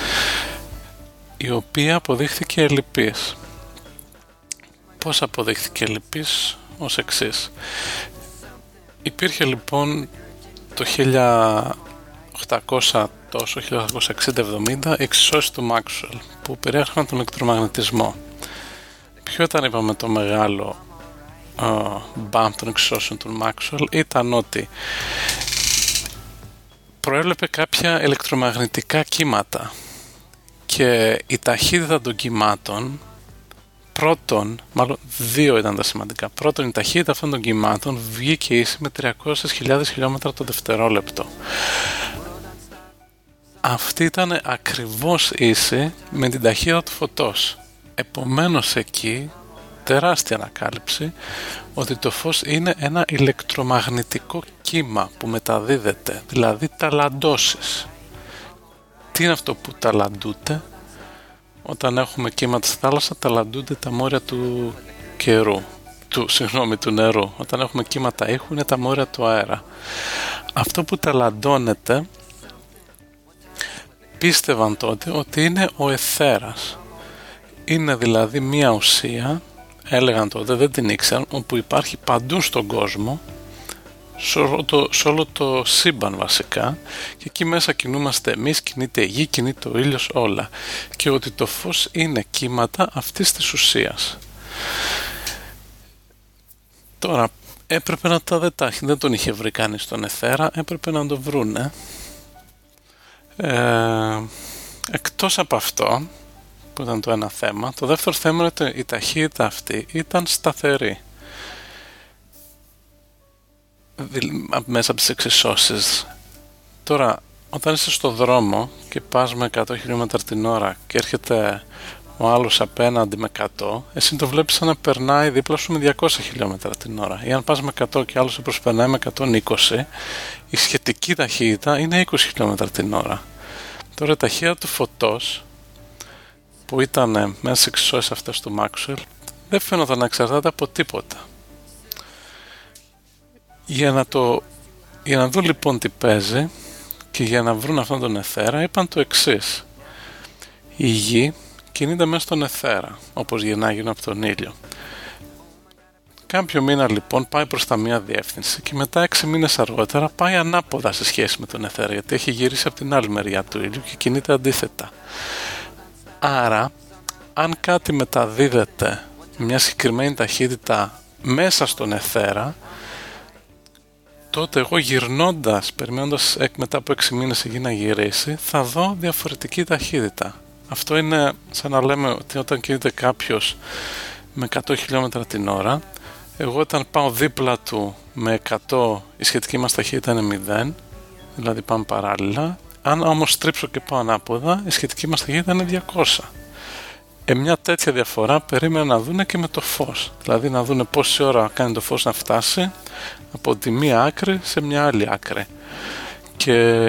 η οποία αποδείχθηκε ελλειπής. Πώς αποδείχθηκε ελλειπής? Ως εξής. Υπήρχε λοιπόν το χίλια οκτακόσια τόσο, χίλια οκτακόσια εξήντα εβδομήντα εξισώσεις του Μάξουελ που περιέχαν τον ηλεκτρομαγνητισμό. Ποιο ήταν, είπαμε, το μεγάλο uh, μπαμ των εξισώσεων του Μάξουελ? Ήταν ότι προέβλεπε κάποια ηλεκτρομαγνητικά κύματα και η ταχύτητα των κυμάτων, πρώτον, μάλλον δύο ήταν τα σημαντικά. Πρώτον, η ταχύτητα αυτών των κυμάτων βγήκε ίση με τριακόσιες χιλιάδες χιλιόμετρα το δευτερόλεπτο. Αυτή ήταν ακριβώς ίση με την ταχύτητα του φωτός. Επομένως εκεί τεράστια ανακάλυψη ότι το φως είναι ένα ηλεκτρομαγνητικό κύμα που μεταδίδεται, δηλαδή ταλαντώσεις. Τι είναι αυτό που ταλαντούται? Όταν έχουμε κύματα στη θάλασσα, ταλαντούνται τα μόρια του καιρού, του, συγγνώμη, του νερού. Όταν έχουμε κύματα ήχου, είναι τα μόρια του αέρα. Αυτό που ταλαντώνεται, πίστευαν τότε ότι είναι ο αιθέρας. Είναι δηλαδή μία ουσία, έλεγαν τότε, δεν την ήξεραν, όπου υπάρχει παντού στον κόσμο, σε όλο το, σε όλο το σύμπαν βασικά, και εκεί μέσα κινούμαστε εμείς, κινείται η γη, κινείται ο ήλιος, όλα, και ότι το φως είναι κύματα αυτής της ουσίας. Τώρα έπρεπε να τα δετάχει, δεν τον είχε βρει κανείς στον αιθέρα, έπρεπε να το βρούνε. Ε, εκτός από αυτό που ήταν το ένα θέμα, το δεύτερο θέμα είναι ότι η ταχύτητα αυτή ήταν σταθερή μέσα από τις εξισώσεις. Τώρα, όταν είσαι στο δρόμο και πας με εκατό χιλιόμετρα την ώρα και έρχεται ο άλλος απέναντι με εκατό, εσύ το βλέπεις σαν να περνάει δίπλα σου με διακόσια χιλιόμετρα την ώρα. Ή αν πας με εκατό και άλλος σε προσπερνάει με εκατόν είκοσι, η σχετική ταχύτητα είναι είκοσι χιλιόμετρα την ώρα. Τώρα η ταχύτητα του φωτός, που ήταν μέσα στις εξισώσεις αυτές του Μάξουελ, δεν φαίνονταν να εξαρτάται από τίποτα. Για να, το, για να δουν λοιπόν τι παίζει και για να βρουν αυτόν τον αιθέρα, είπαν το εξής. Η γη κινείται μέσα στον αιθέρα, όπως γυρνάει γύρω από τον ήλιο. Κάποιο μήνα λοιπόν πάει προς τα μία διεύθυνση και μετά έξι μήνες αργότερα πάει ανάποδα σε σχέση με τον αιθέρα, γιατί έχει γυρίσει από την άλλη μεριά του ήλιου και κινείται αντίθετα. Άρα, αν κάτι μεταδίδεται με μια συγκεκριμένη ταχύτητα μέσα στον αιθέρα, τότε εγώ γυρνώντας, περιμένοντας μετά από έξι μήνες η γη να γυρίσει, θα δω διαφορετική ταχύτητα. Αυτό είναι σαν να λέμε ότι όταν κινείται κάποιος με εκατό χιλιόμετρα την ώρα, εγώ όταν πάω δίπλα του με εκατό, η σχετική μας ταχύτητα είναι μηδέν, δηλαδή πάμε παράλληλα. Αν όμως στρίψω και πάω ανάποδα, η σχετική μας ταχύτητα είναι διακόσια. Ε, μια τέτοια διαφορά περίμενα να δούνε και με το φως. Δηλαδή να δούνε πόση ώρα κάνει το φως να φτάσει από τη μία άκρη σε μια άλλη άκρη. Και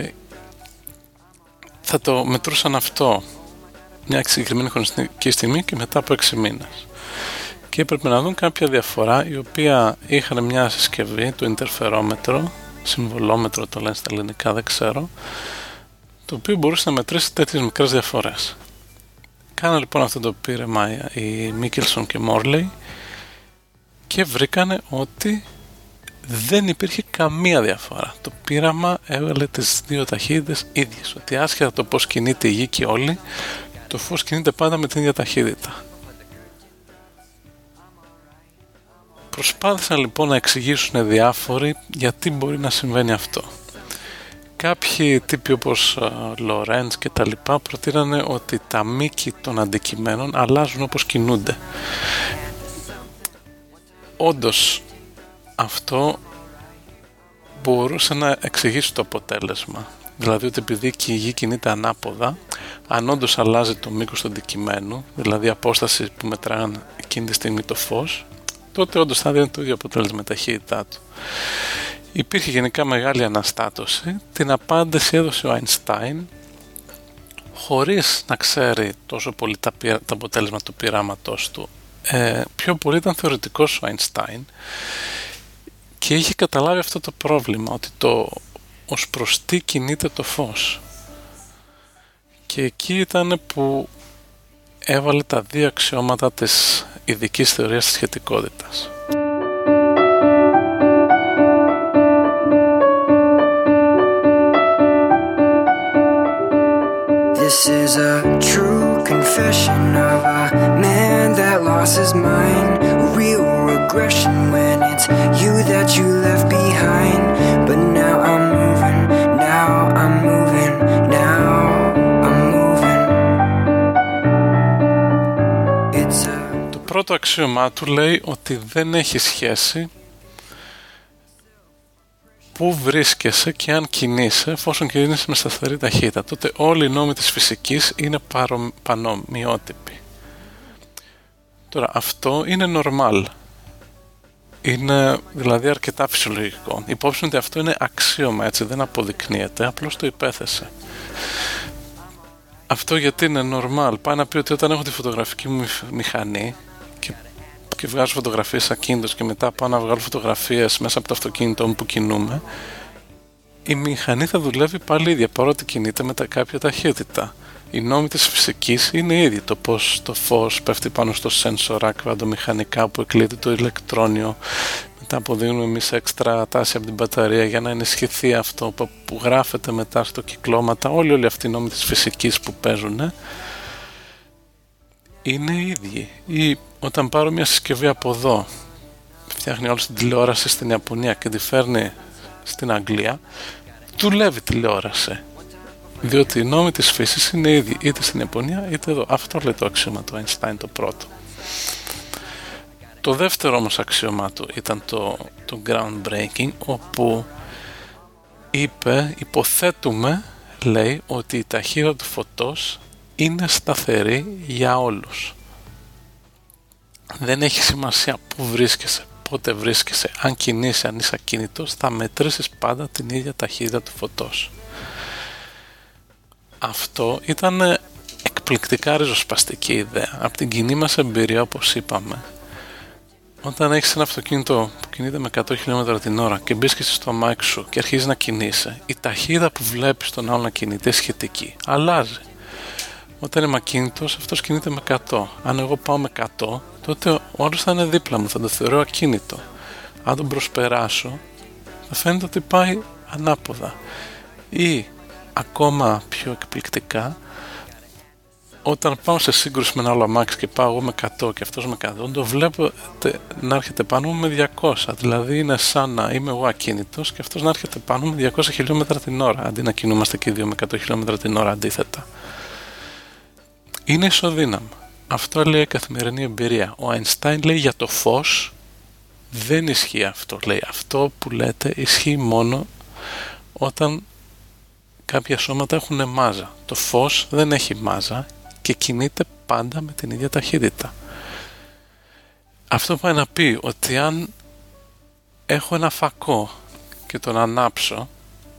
θα το μετρούσαν αυτό μια συγκεκριμένη χρονιστική στιγμή και μετά από έξι μήνες. Και έπρεπε να δουν κάποια διαφορά, η οποία είχαν μια συσκευή, το ιντερφερόμετρο, συμβολόμετρο το λένε στα ελληνικά, δεν ξέρω, το οποίο μπορούσε να μετρήσει τέτοιες μικρές διαφορές. Κάνα λοιπόν αυτό το πείραμα οι Μίκελσον και Μόρλεϊ και βρήκανε ότι δεν υπήρχε καμία διαφορά. Το πείραμα έβγαλε τις δύο ταχύτητες ίδιες, ότι άσχετα το πώς κινείται η γη και όλοι, το φως κινείται πάντα με την ίδια ταχύτητα. Προσπάθησαν λοιπόν να εξηγήσουν διάφοροι γιατί μπορεί να συμβαίνει αυτό. Κάποιοι τύποι όπως Λορέντς και τα λοιπά προτείνανε ότι τα μήκη των αντικειμένων αλλάζουν όπως κινούνται. Όντως αυτό μπορούσε να εξηγήσει το αποτέλεσμα. Δηλαδή ότι επειδή και η γη κινείται ανάποδα, αν όντως αλλάζει το μήκος του αντικειμένου, δηλαδή η απόσταση που μετράγαν εκείνη τη στιγμή το φως, τότε όντως θα δίνει το ίδιο αποτέλεσμα με ταχύτητά του. Υπήρχε γενικά μεγάλη αναστάτωση. Την απάντηση έδωσε ο Αϊνστάιν, χωρίς να ξέρει τόσο πολύ τα, το αποτέλεσμα του πειράματός του. Ε, πιο πολύ ήταν θεωρητικός ο Αϊνστάιν και είχε καταλάβει αυτό το πρόβλημα, ότι το ως προς τι κινείται το φως. Και εκεί ήταν που έβαλε τα δύο αξιώματα της ειδικής θεωρίας της σχετικότητας. This is a true confession of a man that lost his mind. A real regression when it's you that you left behind. But now I'm moving, now I'm moving, now I'm moving. It's a... Το πρώτο αξίωμά του λέει ότι δεν έχει σχέση πού βρίσκεσαι και αν κινείσαι, εφόσον κινείσαι με σταθερή ταχύτητα. Τότε όλοι οι νόμοι της φυσικής είναι παρο... πανομοιότυποι. Τώρα αυτό είναι normal. Είναι δηλαδή αρκετά φυσιολογικό. Υπόψη ότι αυτό είναι αξίωμα, έτσι, δεν αποδεικνύεται, απλώς το υπέθεσε. Αυτό γιατί είναι normal. Πάει να πει ότι όταν έχω τη φωτογραφική μου μηχανή και, και βγάζω φωτογραφίες ακίνητος και μετά πάω να βγάλω φωτογραφίες μέσα από το αυτοκίνητό μου που κινούμε, η μηχανή θα δουλεύει πάλι ίδια, παρότι κινείται με τα κάποια ταχύτητα. Οι νόμοι της φυσικής είναι ίδιοι. Το πως το φως πέφτει πάνω στο σένσορα κβαντομηχανικά που εκλείδει το ηλεκτρόνιο, μετά αποδίδουμε εμείς έξτρα τάση από την μπαταρία για να ενισχυθεί αυτό που γράφεται μετά στο κυκλώματα. Όλοι, όλοι αυτοί οι νόμοι της φυσικής που παίζουν είναι οι ίδιοι. Ή όταν πάρω μια συσκευή από εδώ, φτιάχνει όλη την τηλεόραση στην Ιαπωνία και τη φέρνει στην Αγγλία, δουλεύει τηλεόραση. Διότι οι νόμοι της φύσης είναι ήδη είτε στην Ιαπωνία είτε εδώ. Αυτό λέει το αξίωμα του Αϊνστάιν, το πρώτο. Το δεύτερο όμως αξίωμα του ήταν το, το groundbreaking, όπου είπε, υποθέτουμε, λέει, ότι η ταχύτητα του φωτός είναι σταθερή για όλους. Δεν έχει σημασία πού βρίσκεσαι, πότε βρίσκεσαι, αν κινείσαι, αν είσαι ακίνητος, θα μετρήσεις πάντα την ίδια ταχύτητα του φωτός. Αυτό ήταν εκπληκτικά ριζοσπαστική ιδέα. Από την κοινή μας εμπειρία, όπως είπαμε, όταν έχεις ένα αυτοκίνητο που κινείται με εκατό χιλιόμετρα την ώρα και μπεις στο αμάξι σου και αρχίζεις να κινείσαι, η ταχύτητα που βλέπεις τον άλλο να κινείται σχετική αλλάζει. Όταν είμαι ακίνητος, αυτός κινείται με εκατό. Αν εγώ πάω με εκατό, τότε ο άλλος θα είναι δίπλα μου, θα το θεωρώ ακίνητο. Αν τον προσπεράσω, θα φαίνεται ότι πάει ανάποδα. Ή ακόμα πιο εκπληκτικά, όταν πάω σε σύγκρουση με ένα άλλο αμάξι και πάω εγώ με εκατό και αυτός με εκατό, το βλέπω να έρχεται πάνω μου με διακόσια. Δηλαδή είναι σαν να είμαι εγώ ακίνητος και αυτός να έρχεται πάνω μου με διακόσια χιλιόμετρα την ώρα, αντί να κινούμαστε και οι δύο με εκατό χιλιόμετρα την ώρα αντίθετα. Είναι ισοδύναμο. Αυτό λέει η καθημερινή εμπειρία. Ο Αϊνστάιν λέει για το φως δεν ισχύει αυτό. Λέει αυτό που λέτε ισχύει μόνο όταν κάποια σώματα έχουν μάζα. Το φως δεν έχει μάζα και κινείται πάντα με την ίδια ταχύτητα. Αυτό πάει να πει ότι αν έχω ένα φακό και τον ανάψω,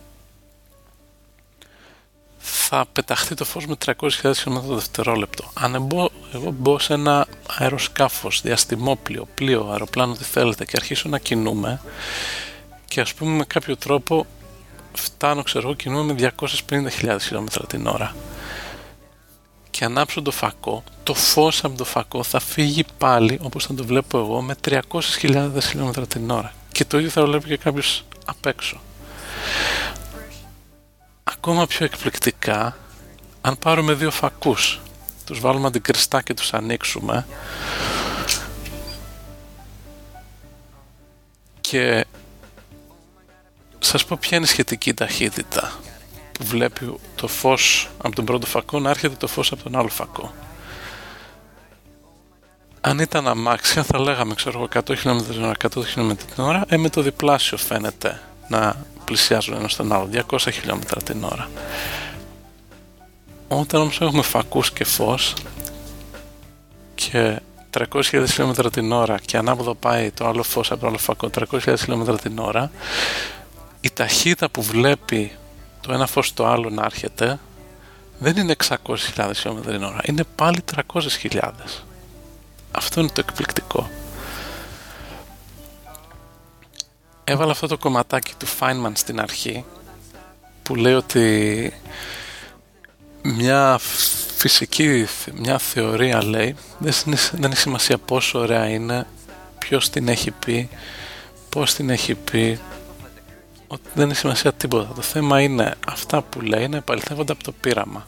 θα πεταχθεί το φως με τριακόσιες χιλιάδες χιλιόμετρα το δευτερόλεπτο. Αν εγώ, εγώ μπω σε ένα αεροσκάφος, διαστημόπλιο, πλοίο, αεροπλάνο, τι θέλετε, και αρχίσω να κινούμε και ας πούμε με κάποιο τρόπο φτάνω, ξέρω εγώ, κινούμε με διακόσιες πενήντα χιλιάδες χιλιόμετρα την ώρα και ανάψω το φακό, το φως από το φακό θα φύγει πάλι όπως θα το βλέπω εγώ με τριακόσιες χιλιάδες χιλιόμετρα την ώρα και το ίδιο θα βλέπει και κάποιος απ' έξω. Ακόμα πιο εκπληκτικά, αν πάρουμε δύο φακούς, τους βάλουμε αντικριστά και τους ανοίξουμε και σας πω ποια είναι η σχετική ταχύτητα που βλέπει το φως από τον πρώτο φακό να έρχεται το φως από τον άλλο φακό. Αν ήταν αμάξια θα λέγαμε, ξέρω, εκατό χιλιόμετρα την ώρα, εκατό χιλιόμετρα την ώρα, ε, με το διπλάσιο φαίνεται να πλησιάζουν ένα στον άλλο, διακόσια χιλιόμετρα την ώρα. Όταν όμως έχουμε φακούς και φως και τριακόσιες χιλιάδες χιλιόμετρα την ώρα και ανάποδα πάει το άλλο φως από το άλλο φακό τριακόσιες χιλιάδες χιλιόμετρα την ώρα, η ταχύτητα που βλέπει το ένα φως το άλλο να έρχεται δεν είναι εξακόσιες χιλιάδες χιλιόμετρα την ώρα, είναι πάλι τριακόσιες χιλιάδες. Αυτό είναι το εκπληκτικό. Έβαλα αυτό το κομματάκι του Feynman στην αρχή που λέει ότι μια φυσική, μια θεωρία, λέει, δεν έχει σημασία πόσο ωραία είναι, ποιος την έχει πει, πώς την έχει πει, ότι δεν έχει σημασία τίποτα. Το θέμα είναι αυτά που λέει να επαληθεύονται από το πείραμα.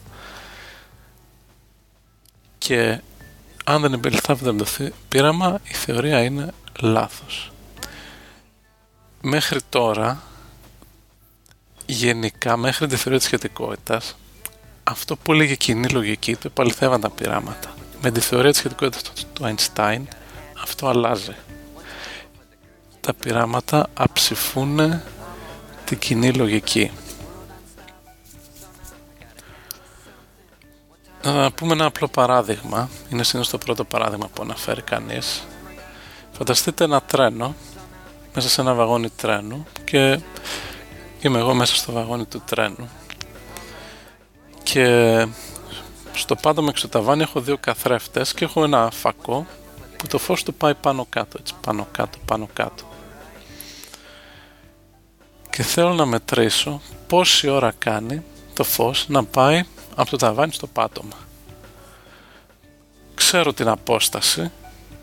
Και αν δεν επαληθεύονται από το πείραμα, η θεωρία είναι λάθος. Μέχρι τώρα, γενικά, μέχρι τη θεωρία της σχετικότητας, αυτό που έλεγε κοινή λογική το επαληθεύαν τα πειράματα. Με τη θεωρία της σχετικότητας του Einstein αυτό αλλάζει. Τα πειράματα αψηφούν την κοινή λογική. Να πούμε ένα απλό παράδειγμα. Είναι συνήθως το πρώτο παράδειγμα που αναφέρει κανείς. Φανταστείτε ένα τρένο, μέσα σε ένα βαγόνι τρένου, και είμαι εγώ μέσα στο βαγόνι του τρένου. Και στο πάτωμα έξω το ταβάνι έχω δύο καθρέφτες και έχω ένα φακό που το φως του πάει πάνω κάτω, έτσι, πάνω κάτω, πάνω κάτω. Και θέλω να μετρήσω πόση ώρα κάνει το φως να πάει από το ταβάνι στο πάτωμα. Ξέρω την απόσταση,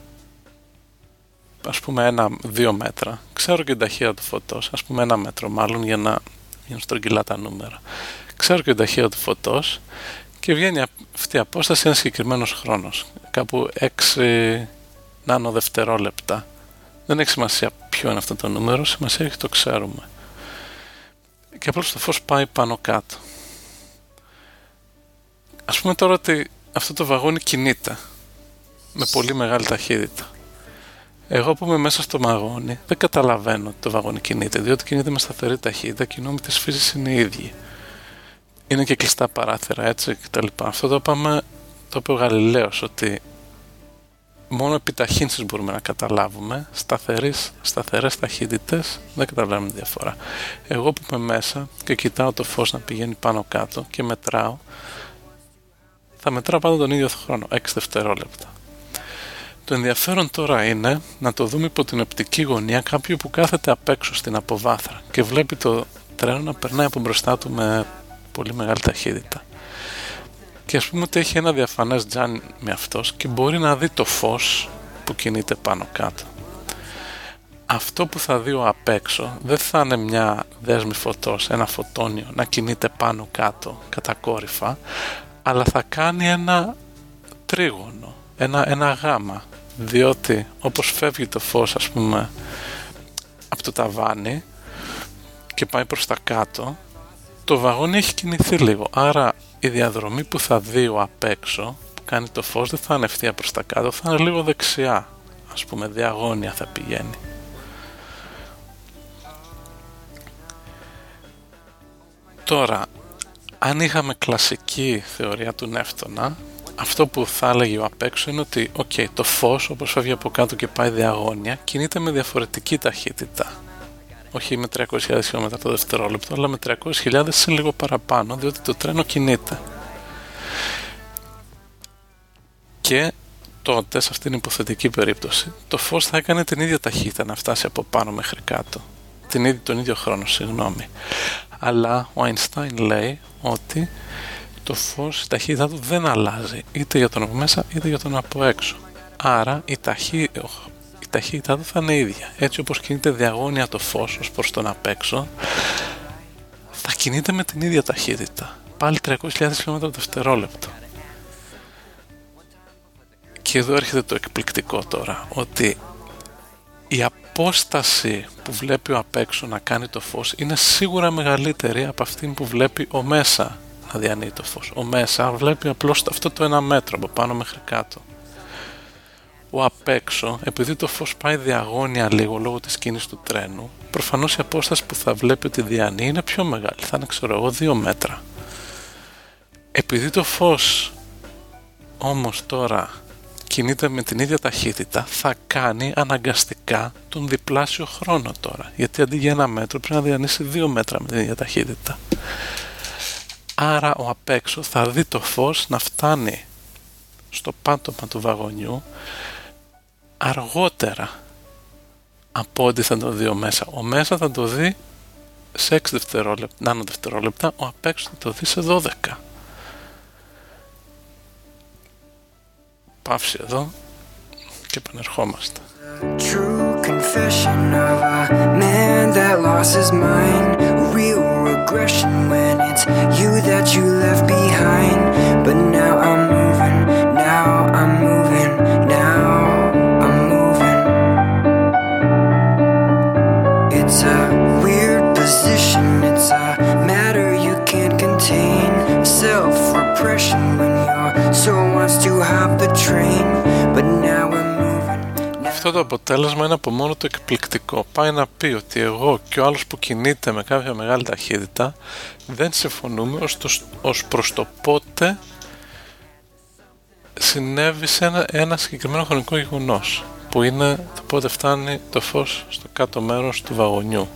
ας πούμε ένα, δύο μέτρα. Ξέρω και την ταχύτητα του φωτός, ας πούμε ένα μέτρο μάλλον, για να γίνουν στρογγυλά τα νούμερα. Ξέρω και την ταχύτητα του φωτός και βγαίνει αυτή η απόσταση ένα συγκεκριμένος χρόνος, κάπου έξι νανοδευτερόλεπτα. Δεν έχει σημασία ποιο είναι αυτό το νούμερο, σημασία έχει το ξέρουμε. Και απλώς το φως πάει πάνω κάτω. Ας πούμε τώρα ότι αυτό το βαγόνι κινείται με πολύ μεγάλη ταχύτητα. Εγώ που είμαι μέσα στο βαγόνι δεν καταλαβαίνω ότι το βαγόνι κινείται, διότι κινείται με σταθερή ταχύτητα και οι νόμοι της φύσης είναι οι ίδιοι. Είναι και κλειστά παράθυρα, έτσι κτλ. Αυτό το είπαμε, το είπε ο Γαλιλαίος, ότι μόνο επιταχύνσεις μπορούμε να καταλάβουμε, σταθερές, σταθερές ταχύτητες δεν καταλαβαίνουμε διαφορά. Εγώ που είμαι μέσα και κοιτάω το φως να πηγαίνει πάνω κάτω και μετράω, θα μετράω πάντα τον ίδιο χρόνο, έξι δευτερόλεπτα. Το ενδιαφέρον τώρα είναι να το δούμε υπό την οπτική γωνία κάποιου που κάθεται απ' έξω στην αποβάθρα και βλέπει το τρένο να περνάει από μπροστά του με πολύ μεγάλη ταχύτητα. Και ας πούμε ότι έχει ένα διαφανές τζάνι με αυτός και μπορεί να δει το φως που κινείται πάνω κάτω. Αυτό που θα δει ο απ' έξω δεν θα είναι μια δέσμη φωτός, ένα φωτόνιο να κινείται πάνω κάτω κατακόρυφα, αλλά θα κάνει ένα τρίγωνο, ένα, ένα γάμα, διότι όπως φεύγει το φως, ας πούμε, από το ταβάνι και πάει προς τα κάτω, το βαγόνι έχει κινηθεί λίγο, άρα η διαδρομή που θα δει ο απ' έξω που κάνει το φως δεν θα είναι ευθεία προς τα κάτω, θα είναι λίγο δεξιά, ας πούμε διαγώνια θα πηγαίνει. Τώρα, αν είχαμε κλασική θεωρία του Νεύτωνα, αυτό που θα έλεγε ο απ' έξω είναι ότι okay, το φως όπως φεύγει από κάτω και πάει διαγώνια κινείται με διαφορετική ταχύτητα. Όχι με τριακόσιες χιλιάδες χιλιόμετρα το δευτερόλεπτο, αλλά με τριακόσιες χιλιάδες σε λίγο παραπάνω, διότι το τρένο κινείται. Και τότε, σε αυτήν την υποθετική περίπτωση, το φως θα έκανε την ίδια ταχύτητα να φτάσει από πάνω μέχρι κάτω. Την ίδια, τον ίδιο χρόνο, συγγνώμη. Αλλά ο Einstein λέει ότι το φως, η ταχύτητα του δεν αλλάζει, είτε για τον από μέσα είτε για τον από έξω. Άρα η ταχύτητα η ταχύτητά του θα είναι ίδια. Έτσι όπως κινείται διαγώνια το φως ως προς τον απ' έξω, θα κινείται με την ίδια ταχύτητα. Πάλι τριακόσιες χιλιάδες χιλιόμετρα το δευτερόλεπτο. Και εδώ έρχεται το εκπληκτικό τώρα, ότι η απόσταση που βλέπει ο απ' έξω να κάνει το φως είναι σίγουρα μεγαλύτερη από αυτήν που βλέπει ο μέσα να διανύει το φως. Ο μέσα βλέπει απλώς αυτό το ένα μέτρο από πάνω μέχρι κάτω. Ο απ' έξω, επειδή το φως πάει διαγώνια λίγο λόγω της κίνησης του τρένου, προφανώς η απόσταση που θα βλέπει ότι διανύει είναι πιο μεγάλη, θα είναι ξέρω εγώ δύο μέτρα. Επειδή το φως όμως τώρα κινείται με την ίδια ταχύτητα, θα κάνει αναγκαστικά τον διπλάσιο χρόνο τώρα, γιατί αντί για ένα μέτρο πρέπει να διανύσει δύο μέτρα με την ίδια ταχύτητα. Άρα ο απ' έξω θα δει το φως να φτάνει στο πάτωμα του βαγονιού αργότερα από ό,τι θα το δει ο μέσα. Ο μέσα θα το δει σε έξι δευτερόλεπτα, νάνο δευτερόλεπτα, ο απ' έξω θα το δει σε δώδεκα. Παύση εδώ και επανερχόμαστε. True confession of a man that lost his mind. Real regression when it's you that you left behind. But now I'm moving, now I'm moving, now I'm moving. It's a weird position, it's a matter you can't contain. Self-repression when your soul wants to hop the train. But now we're moving. Αυτό το αποτέλεσμα είναι από μόνο το εκπληκτικό. Πάει να πει ότι εγώ και ο άλλος που κινείται με κάποια μεγάλη ταχύτητα δεν συμφωνούμε ως, το, ως προς το πότε συνέβη σε ένα, ένα συγκεκριμένο χρονικό γεγονός, που είναι το πότε φτάνει το φως στο κάτω μέρος του βαγονιού.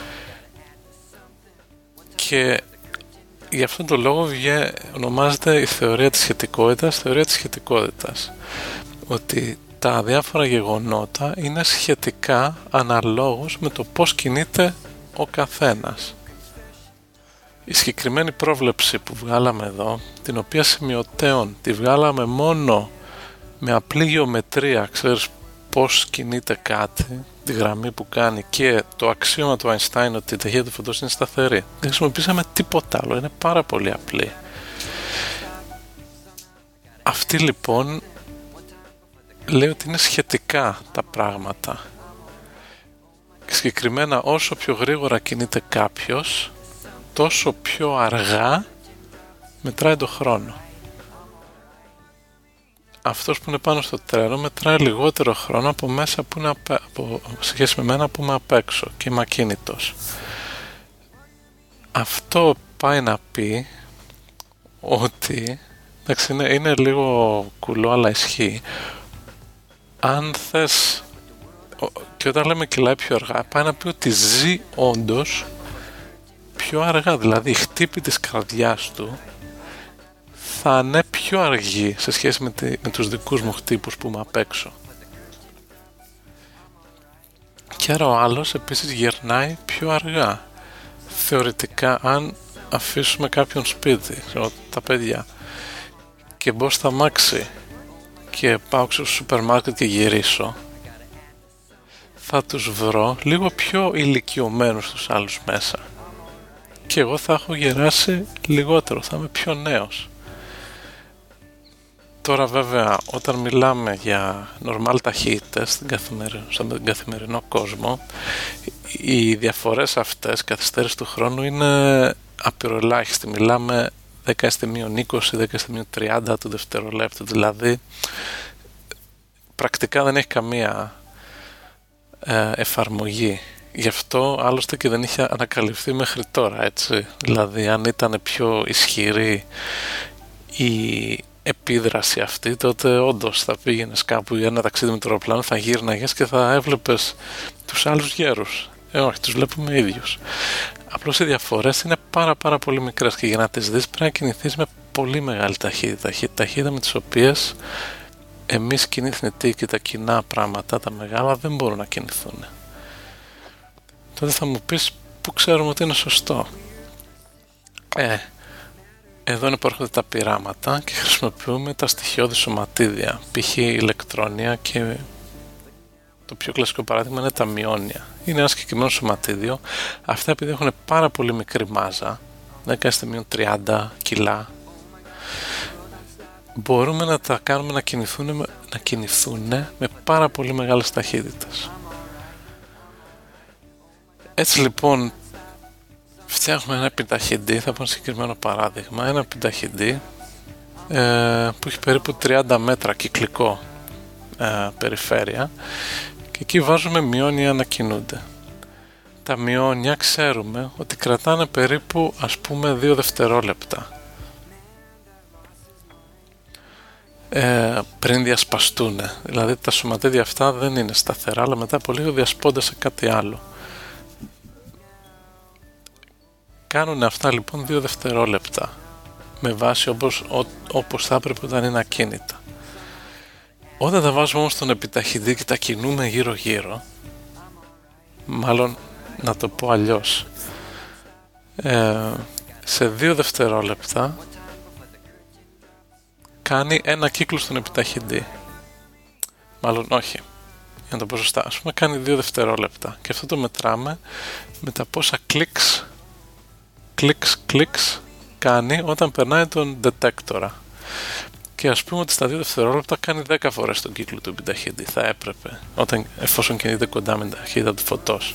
Και γι' αυτόν τον λόγο βγαίνει, ονομάζεται η θεωρία της σχετικότητας, θεωρία της σχετικότητας, ότι τα διάφορα γεγονότα είναι σχετικά αναλόγως με το πώς κινείται ο καθένας. Η συγκεκριμένη πρόβλεψη που βγάλαμε εδώ, την οποία σημειωτέων τη βγάλαμε μόνο με απλή γεωμετρία, ξέρεις πώς κινείται κάτι, τη γραμμή που κάνει, και το αξίωμα του Einstein ότι η ταχύτητα του φωτός είναι σταθερή. Δεν χρησιμοποίησαμε τίποτα άλλο, είναι πάρα πολύ απλή. Αυτή λοιπόν λέει ότι είναι σχετικά τα πράγματα. Και συγκεκριμένα όσο πιο γρήγορα κινείται κάποιος, τόσο πιο αργά μετράει το χρόνο. Αυτός που είναι πάνω στο τρένο μετράει λιγότερο χρόνο από μέσα που είναι απ' από σχέση με μένα που είμαι απ' έξω και είμαι ακίνητος. Αυτό πάει να πει ότι, εντάξει, είναι, είναι λίγο κουλό αλλά ισχύει. Αν θες, και όταν λέμε κυλάει πιο αργά, πάει να πει ότι ζει όντως πιο αργά, δηλαδή η χτύπη της καρδιάς του θα είναι πιο αργή σε σχέση με, τη, με τους δικούς μου χτύπους που είμαι απ' έξω. Και άρα ο άλλος επίσης γερνάει πιο αργά. Θεωρητικά, αν αφήσουμε κάποιον σπίτι, τα παιδιά, και μπω στα μάξι και πάω στο σούπερ μάρκετ και γυρίσω, θα τους βρω λίγο πιο ηλικιωμένους τους άλλους μέσα. Και εγώ θα έχω γεράσει λιγότερο, θα είμαι πιο νέος. Τώρα βέβαια όταν μιλάμε για normal ταχύτητες στην καθημερι... στον καθημερινό κόσμο, οι διαφορές αυτές, καθυστέρηση του χρόνου, είναι απειροελάχιστη. Μιλάμε δέκα στη μείον είκοσι, δέκα στη μείον τριάντα του δευτερολέπτου, δηλαδή πρακτικά δεν έχει καμία ε, εφαρμογή. Γι' αυτό άλλωστε και δεν είχε ανακαλυφθεί μέχρι τώρα, έτσι. Δηλαδή αν ήταν πιο ισχυρή η επίδραση αυτή, τότε όντως θα πήγαινες κάπου για ένα ταξίδι με το αεροπλάνο, θα γύρναγες και θα έβλεπες τους άλλους γέρους. Ε, όχι, τους βλέπουμε ίδιους. Απλώς οι διαφορές είναι πάρα πάρα πολύ μικρές και για να τις δεις πρέπει να κινηθείς με πολύ μεγάλη ταχύτητα. Ταχύτητα με τις οποίες εμείς κοινοί θνητοί και τα κοινά πράγματα, τα μεγάλα, δεν μπορούν να κινηθούν. Τότε θα μου πεις πού ξέρουμε ότι είναι σωστό. Ε, εδώ υπάρχουν τα πειράματα και χρησιμοποιούμε τα στοιχειώδη σωματίδια, π.χ. ηλεκτρόνια, και το πιο κλασικό παράδειγμα είναι τα μειόνια. Είναι ένα συγκεκριμένο σωματίδιο. Αυτά επειδή έχουν πάρα πολύ μικρή μάζα, δέκα στη μείον τριάντα κιλά, μπορούμε να τα κάνουμε να κινηθούν, να κινηθούν με πάρα πολύ μεγάλες ταχύτητες. Έτσι λοιπόν φτιάχνουμε ένα πενταχυντή, θα πω ένα συγκεκριμένο παράδειγμα, ένα πενταχυντή ε, που έχει περίπου τριάντα μέτρα κυκλικό ε, περιφέρεια, και εκεί βάζουμε μειόνια να κινούνται. Τα μειόνια ξέρουμε ότι κρατάνε περίπου, ας πούμε, δύο δευτερόλεπτα ε, πριν διασπαστούν. Δηλαδή τα σωματίδια αυτά δεν είναι σταθερά, αλλά μετά από λίγο διασπώνται σε κάτι άλλο. Κάνουν αυτά λοιπόν δύο δευτερόλεπτα. με βάση όπως, ό, όπως θα έπρεπε όταν είναι ακίνητα. Όταν τα βάζουμε όμως στον επιταχυντή και τα κινούμε γύρω γύρω, μάλλον να το πω αλλιώς, ε, σε δύο δευτερόλεπτα κάνει ένα κύκλο στον επιταχυντή. Μάλλον όχι, για να το πω σωστά, ας πούμε κάνει δύο δευτερόλεπτα και αυτό το μετράμε με τα πόσα κλικς κλικς κλικς κάνει όταν περνάει τον detector. Και ας πούμε ότι στα δύο δευτερόλεπτα κάνει δέκα φορές τον κύκλο του επιταχυντή. Θα έπρεπε, όταν, εφόσον κινείται κοντά με την ταχύτητα του φωτός.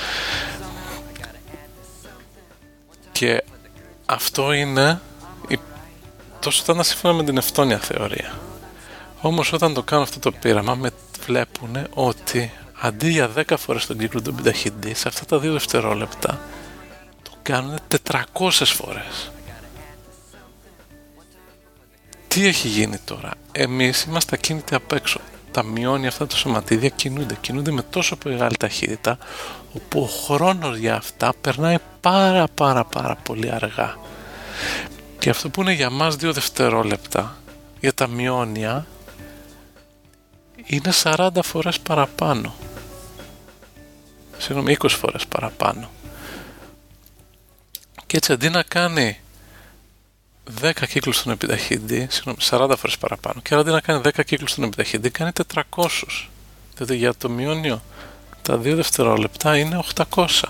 Και αυτό είναι τόσο θα είναι σύμφωνα με την ευτόνια θεωρία. Όμως όταν το κάνω αυτό το πείραμα, με βλέπουν ότι αντί για δέκα φορές τον κύκλο του επιταχυντή, σε αυτά τα δύο δευτερόλεπτα το κάνουν τετρακόσιες φορές. Τι έχει γίνει τώρα? Εμείς είμαστε ακίνητοι απ' έξω. Τα μειώνει αυτά τα σωματίδια, κινούνται. Κινούνται με τόσο μεγάλη ταχύτητα, όπου ο χρόνος για αυτά περνάει πάρα πάρα πάρα πολύ αργά. Και αυτό που είναι για μας δύο δευτερόλεπτα, για τα μειώνια, είναι σαράντα φορές παραπάνω. Συγγνώμη, είκοσι φορές παραπάνω. Και έτσι αντί να κάνει δέκα κύκλους στον επιταχυντή, συγγνώμη, σαράντα φορές παραπάνω, και αντί να κάνει δέκα κύκλους στον επιταχυντή, κάνει τετρακόσιους. Δηλαδή για το μειώνιο τα δύο δευτερόλεπτα είναι οκτακόσια.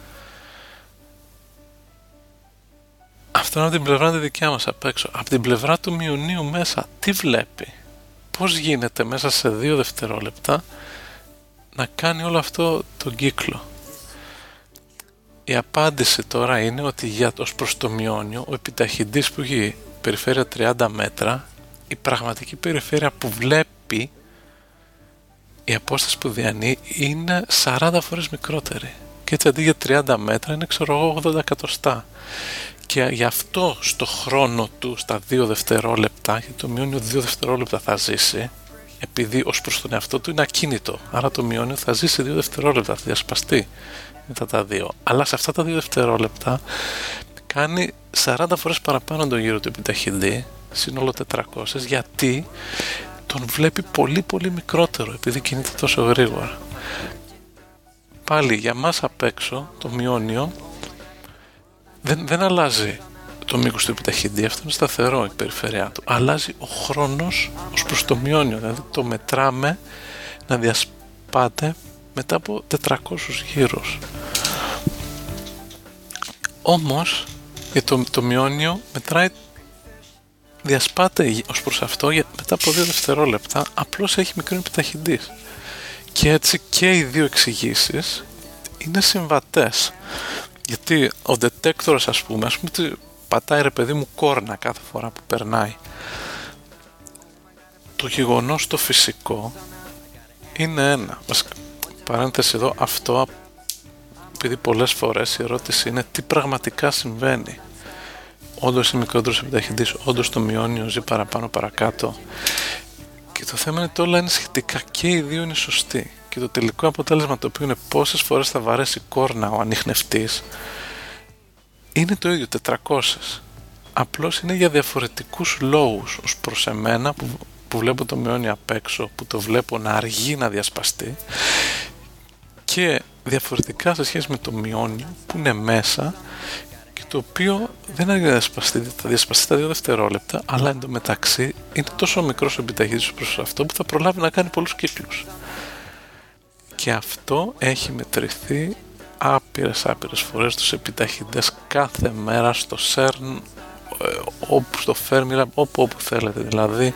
Αυτό είναι από την πλευρά τη δικιά μας απ' έξω. Από την πλευρά του μειονίου μέσα, τι βλέπει? Πώς γίνεται μέσα σε δύο δευτερόλεπτα να κάνει όλο αυτό τον κύκλο? Η απάντηση τώρα είναι ότι για ως προς το μειώνιο, ο επιταχυντής που έχει περιφέρεια τριάντα μέτρα, η πραγματική περιφέρεια που βλέπει, η απόσταση που διανύει, είναι σαράντα φορές μικρότερη. Και έτσι αντί για τριάντα μέτρα είναι, ξέρω εγώ, ογδόντα εκατοστά. Και γι' αυτό στο χρόνο του, στα δύο δευτερόλεπτα, γιατί το μειώνιο δύο δευτερόλεπτα θα ζήσει, επειδή ως προς τον εαυτό του είναι ακίνητο, άρα το μειώνιο θα ζήσει δύο δευτερόλεπτα, θα διασπαστεί μετά τα δύο. Αλλά σε αυτά τα δύο δευτερόλεπτα κάνει σαράντα φορές παραπάνω τον γύρο του επιταχυντή, σύνολο τετρακόσιες, γιατί τον βλέπει πολύ πολύ μικρότερο, επειδή κινείται τόσο γρήγορα. Πάλι για μας απ' έξω το μειώνιο δεν, δεν αλλάζει το μήκος του επιταχυντή, αυτό είναι σταθερό η περιφέρειά του. Αλλάζει ο χρόνος ως προς το μειώνιο, δηλαδή το μετράμε να διασπάται μετά από τετρακόσιους γύρους. Όμως για το, το μειώνιο μετράει, διασπάται ως προς αυτό για, μετά από δύο δευτερόλεπτα, απλώς έχει μικρό επιταχυντής. Και έτσι και οι δύο εξηγήσεις είναι συμβατές. Γιατί ο detector, ας πούμε, ας πούμε ότι πατάει, ρε παιδί μου, κόρνα κάθε φορά που περνάει. Το γεγονός το φυσικό είναι ένα. Παρένθεση εδώ, αυτό, επειδή πολλές φορές η ερώτηση είναι τι πραγματικά συμβαίνει. Όντως είναι μικρότερος επιταχυντής, όντως το μειώνιο ζει παραπάνω παρακάτω. Και το θέμα είναι ότι όλα είναι σχετικά και οι δύο είναι σωστοί. Και το τελικό αποτέλεσμα, το οποίο είναι πόσες φορές θα βαρέσει κόρνα ο ανιχνευτής, είναι το ίδιο, τετρακόσιες. Απλώς είναι για διαφορετικούς λόγους. Ως προς εμένα που, που βλέπω το μειώνιο απ' έξω, που το βλέπω να αργεί να διασπαστεί, και διαφορετικά σε σχέση με το μειώνιο που είναι μέσα και το οποίο δεν αργεί να διασπαστεί, θα διασπαστεί τα δύο δευτερόλεπτα, αλλά εντωμεταξύ είναι τόσο μικρός ο επιταχυντής προς αυτό που θα προλάβει να κάνει πολλούς κύκλους. Και αυτό έχει μετρηθεί άπειρες άπειρες φορές στους επιταχυντές κάθε μέρα στο σερν, όπου στο Fermilab, όπου όπου θέλετε. Δηλαδή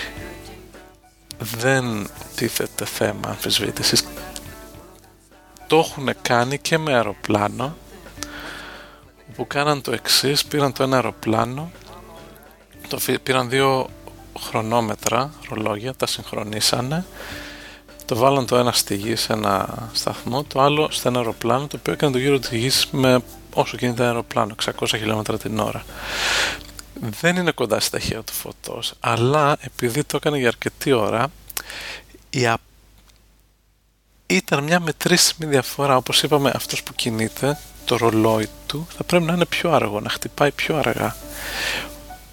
δεν τίθεται θέμα αμφισβήτησης. Το έχουν κάνει και με αεροπλάνο, που κάναν το εξής: πήραν το ένα αεροπλάνο, το πήραν δύο χρονόμετρα, ρολόγια, τα συγχρονίσανε, το βάλαν το ένα στη γη σε ένα σταθμό, το άλλο στο ένα αεροπλάνο, το οποίο έκανε το γύρο της γης με όσο κινείται αεροπλάνο, εξακόσια χιλιόμετρα την ώρα. Δεν είναι κοντά στη ταχύτητα του φωτός, αλλά επειδή το έκανε για αρκετή ώρα, η α... ήταν μια μετρήσιμη διαφορά. Όπως είπαμε, αυτός που κινείται, το ρολόι του θα πρέπει να είναι πιο αργό, να χτυπάει πιο αργά.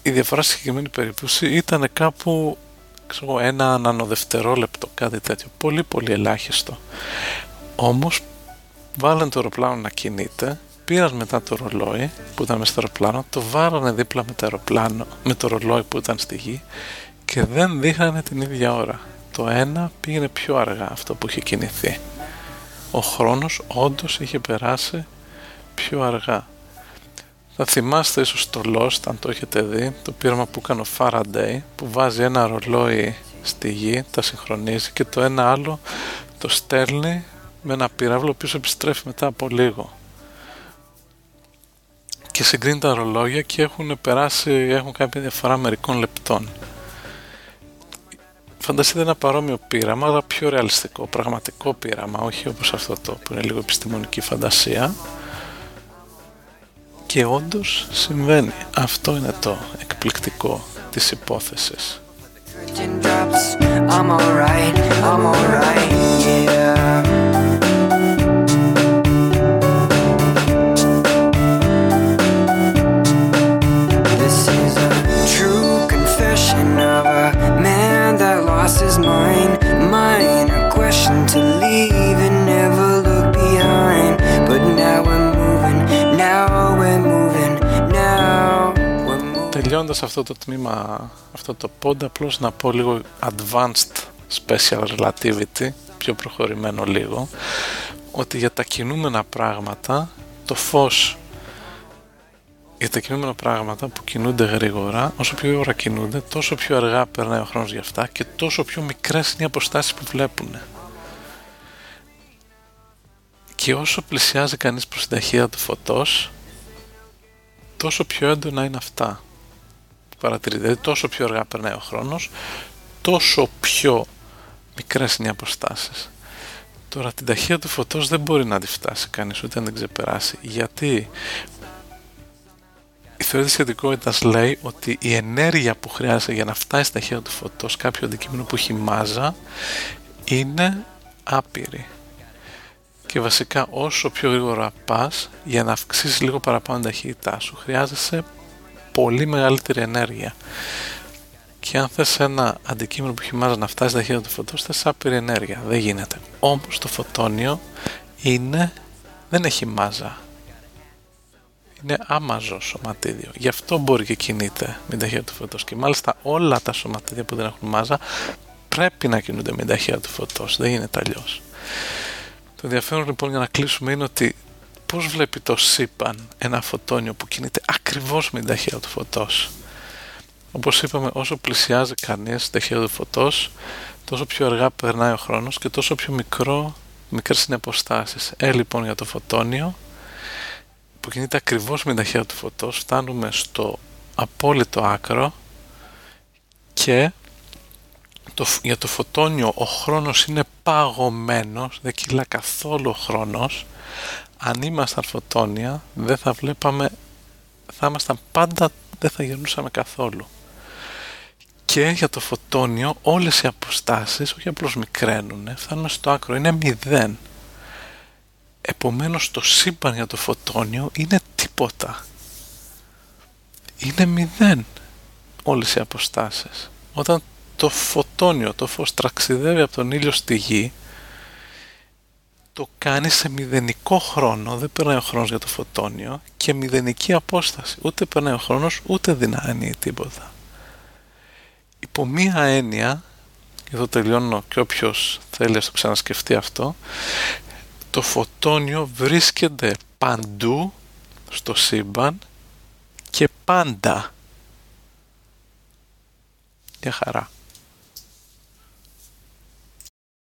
η διαφορά στη συγκεκριμένη περίπτωση ήταν κάπου, ξέρω, ένα νανοδευτερόλεπτο, κάτι τέτοιο, πολύ πολύ ελάχιστο. Όμως βάλαν το αεροπλάνο να κινείται, πήραν μετά το ρολόι που ήταν μέσα στο αεροπλάνο, το βάρανε δίπλα με το αεροπλάνο, με το ρολόι που ήταν στη γη, και δεν δείχνανε την ίδια ώρα. Το ένα πήγαινε πιο αργά αυτό που είχε κινηθεί. Ο χρόνος όντως είχε περάσει πιο αργά. Θα θυμάστε ίσως το Lost, αν το έχετε δει, το πείραμα που έκανε ο Faraday, που βάζει ένα ρολόι στη γη, τα συγχρονίζει, και το ένα άλλο το στέλνει με ένα πύραυλο, ο οποίος επιστρέφει μετά από λίγο. Και συγκρίνει τα ρολόγια και έχουν περάσει, έχουν κάποια διαφορά μερικών λεπτών. Φανταστείτε ένα παρόμοιο πείραμα, αλλά πιο ρεαλιστικό, πραγματικό πείραμα, όχι όπως αυτό το που είναι λίγο επιστημονική φαντασία. Και όντως συμβαίνει. Αυτό είναι το εκπληκτικό της υπόθεσης. His mind, mine, a question to leave and never look behind. But now we're moving, now we're moving, now we're moving. Τελειώντας αυτό το τμήμα, αυτό το pod, απλώς να πω λίγο advanced special relativity, πιο προχωρημένο λίγο, ότι για τα κινούμενα πράγματα, το φως, για τα κινούμενα πράγματα που κινούνται γρήγορα, όσο πιο γρήγορα κινούνται, τόσο πιο αργά περνάει ο χρόνος για αυτά και τόσο πιο μικρές είναι οι αποστάσεις που βλέπουν. Και όσο πλησιάζει κανείς προς την ταχύτητα του φωτός, τόσο πιο έντονα είναι αυτά. Παρατηρείτε, δηλαδή τόσο πιο αργά περνάει ο χρόνος, τόσο πιο μικρές είναι οι αποστάσεις. Τώρα την ταχύτητα του φωτός δεν μπορεί να τη φτάσει κανείς, ούτε να την ξεπεράσει. Γιατί η θεωρία της σχετικότητας λέει ότι η ενέργεια που χρειάζεται για να φτάσει στα ταχύτητα του φωτός κάποιο αντικείμενο που έχει μάζα είναι άπειρη. Και βασικά όσο πιο γρήγορα πας, για να αυξήσεις λίγο παραπάνω την ταχύτητά σου, χρειάζεσαι πολύ μεγαλύτερη ενέργεια. Και αν θες ένα αντικείμενο που έχει μάζα να φτάσει στα ταχύτητα του φωτός, θες άπειρη ενέργεια. Δεν γίνεται. Όμως το φωτόνιο είναι, δεν έχει μάζα. Είναι άμαζο σωματίδιο. Γι' αυτό μπορεί και κινείται με την ταχύτητα του φωτός. Και μάλιστα όλα τα σωματίδια που δεν έχουν μάζα πρέπει να κινούνται με την ταχύτητα του φωτός. Δεν γίνεται αλλιώς. Το ενδιαφέρον λοιπόν για να κλείσουμε είναι ότι πώς βλέπει το σύμπαν ένα φωτόνιο που κινείται ακριβώς με την ταχύτητα του φωτός. Όπως είπαμε, όσο πλησιάζει κανείς την ταχύτητα του φωτός, τόσο πιο αργά περνάει ο χρόνος και τόσο πιο μικρό, μικρές είναι αποστάσεις. Ε, λοιπόν, για το φωτόνιο που κινείται ακριβώς με την ταχύτητα του φωτός, φτάνουμε στο απόλυτο άκρο και το, για το φωτόνιο ο χρόνος είναι παγωμένος, δεν κυλά καθόλου ο χρόνος. Αν ήμασταν φωτόνια δεν θα βλέπαμε, θα ήμασταν πάντα, δεν θα γυρνούσαμε καθόλου. Και για το φωτόνιο όλες οι αποστάσεις όχι απλώς μικραίνουν, φτάνουν στο άκρο, είναι μηδέν. Επομένως το σύμπαν για το φωτόνιο είναι τίποτα. Είναι μηδέν όλες οι αποστάσεις. Όταν το φωτόνιο, το φως ταξιδεύει από τον ήλιο στη γη, το κάνει σε μηδενικό χρόνο, δεν περνάει ο χρόνος για το φωτόνιο και μηδενική απόσταση. Ούτε περνάει ο χρόνος, ούτε δυναμεί τίποτα. Υπό μία έννοια, και εδώ τελειώνω και όποιος θέλει να το ξανασκεφτεί αυτό, το φωτόνιο βρίσκεται παντού στο σύμπαν και πάντα. Γεια χαρά.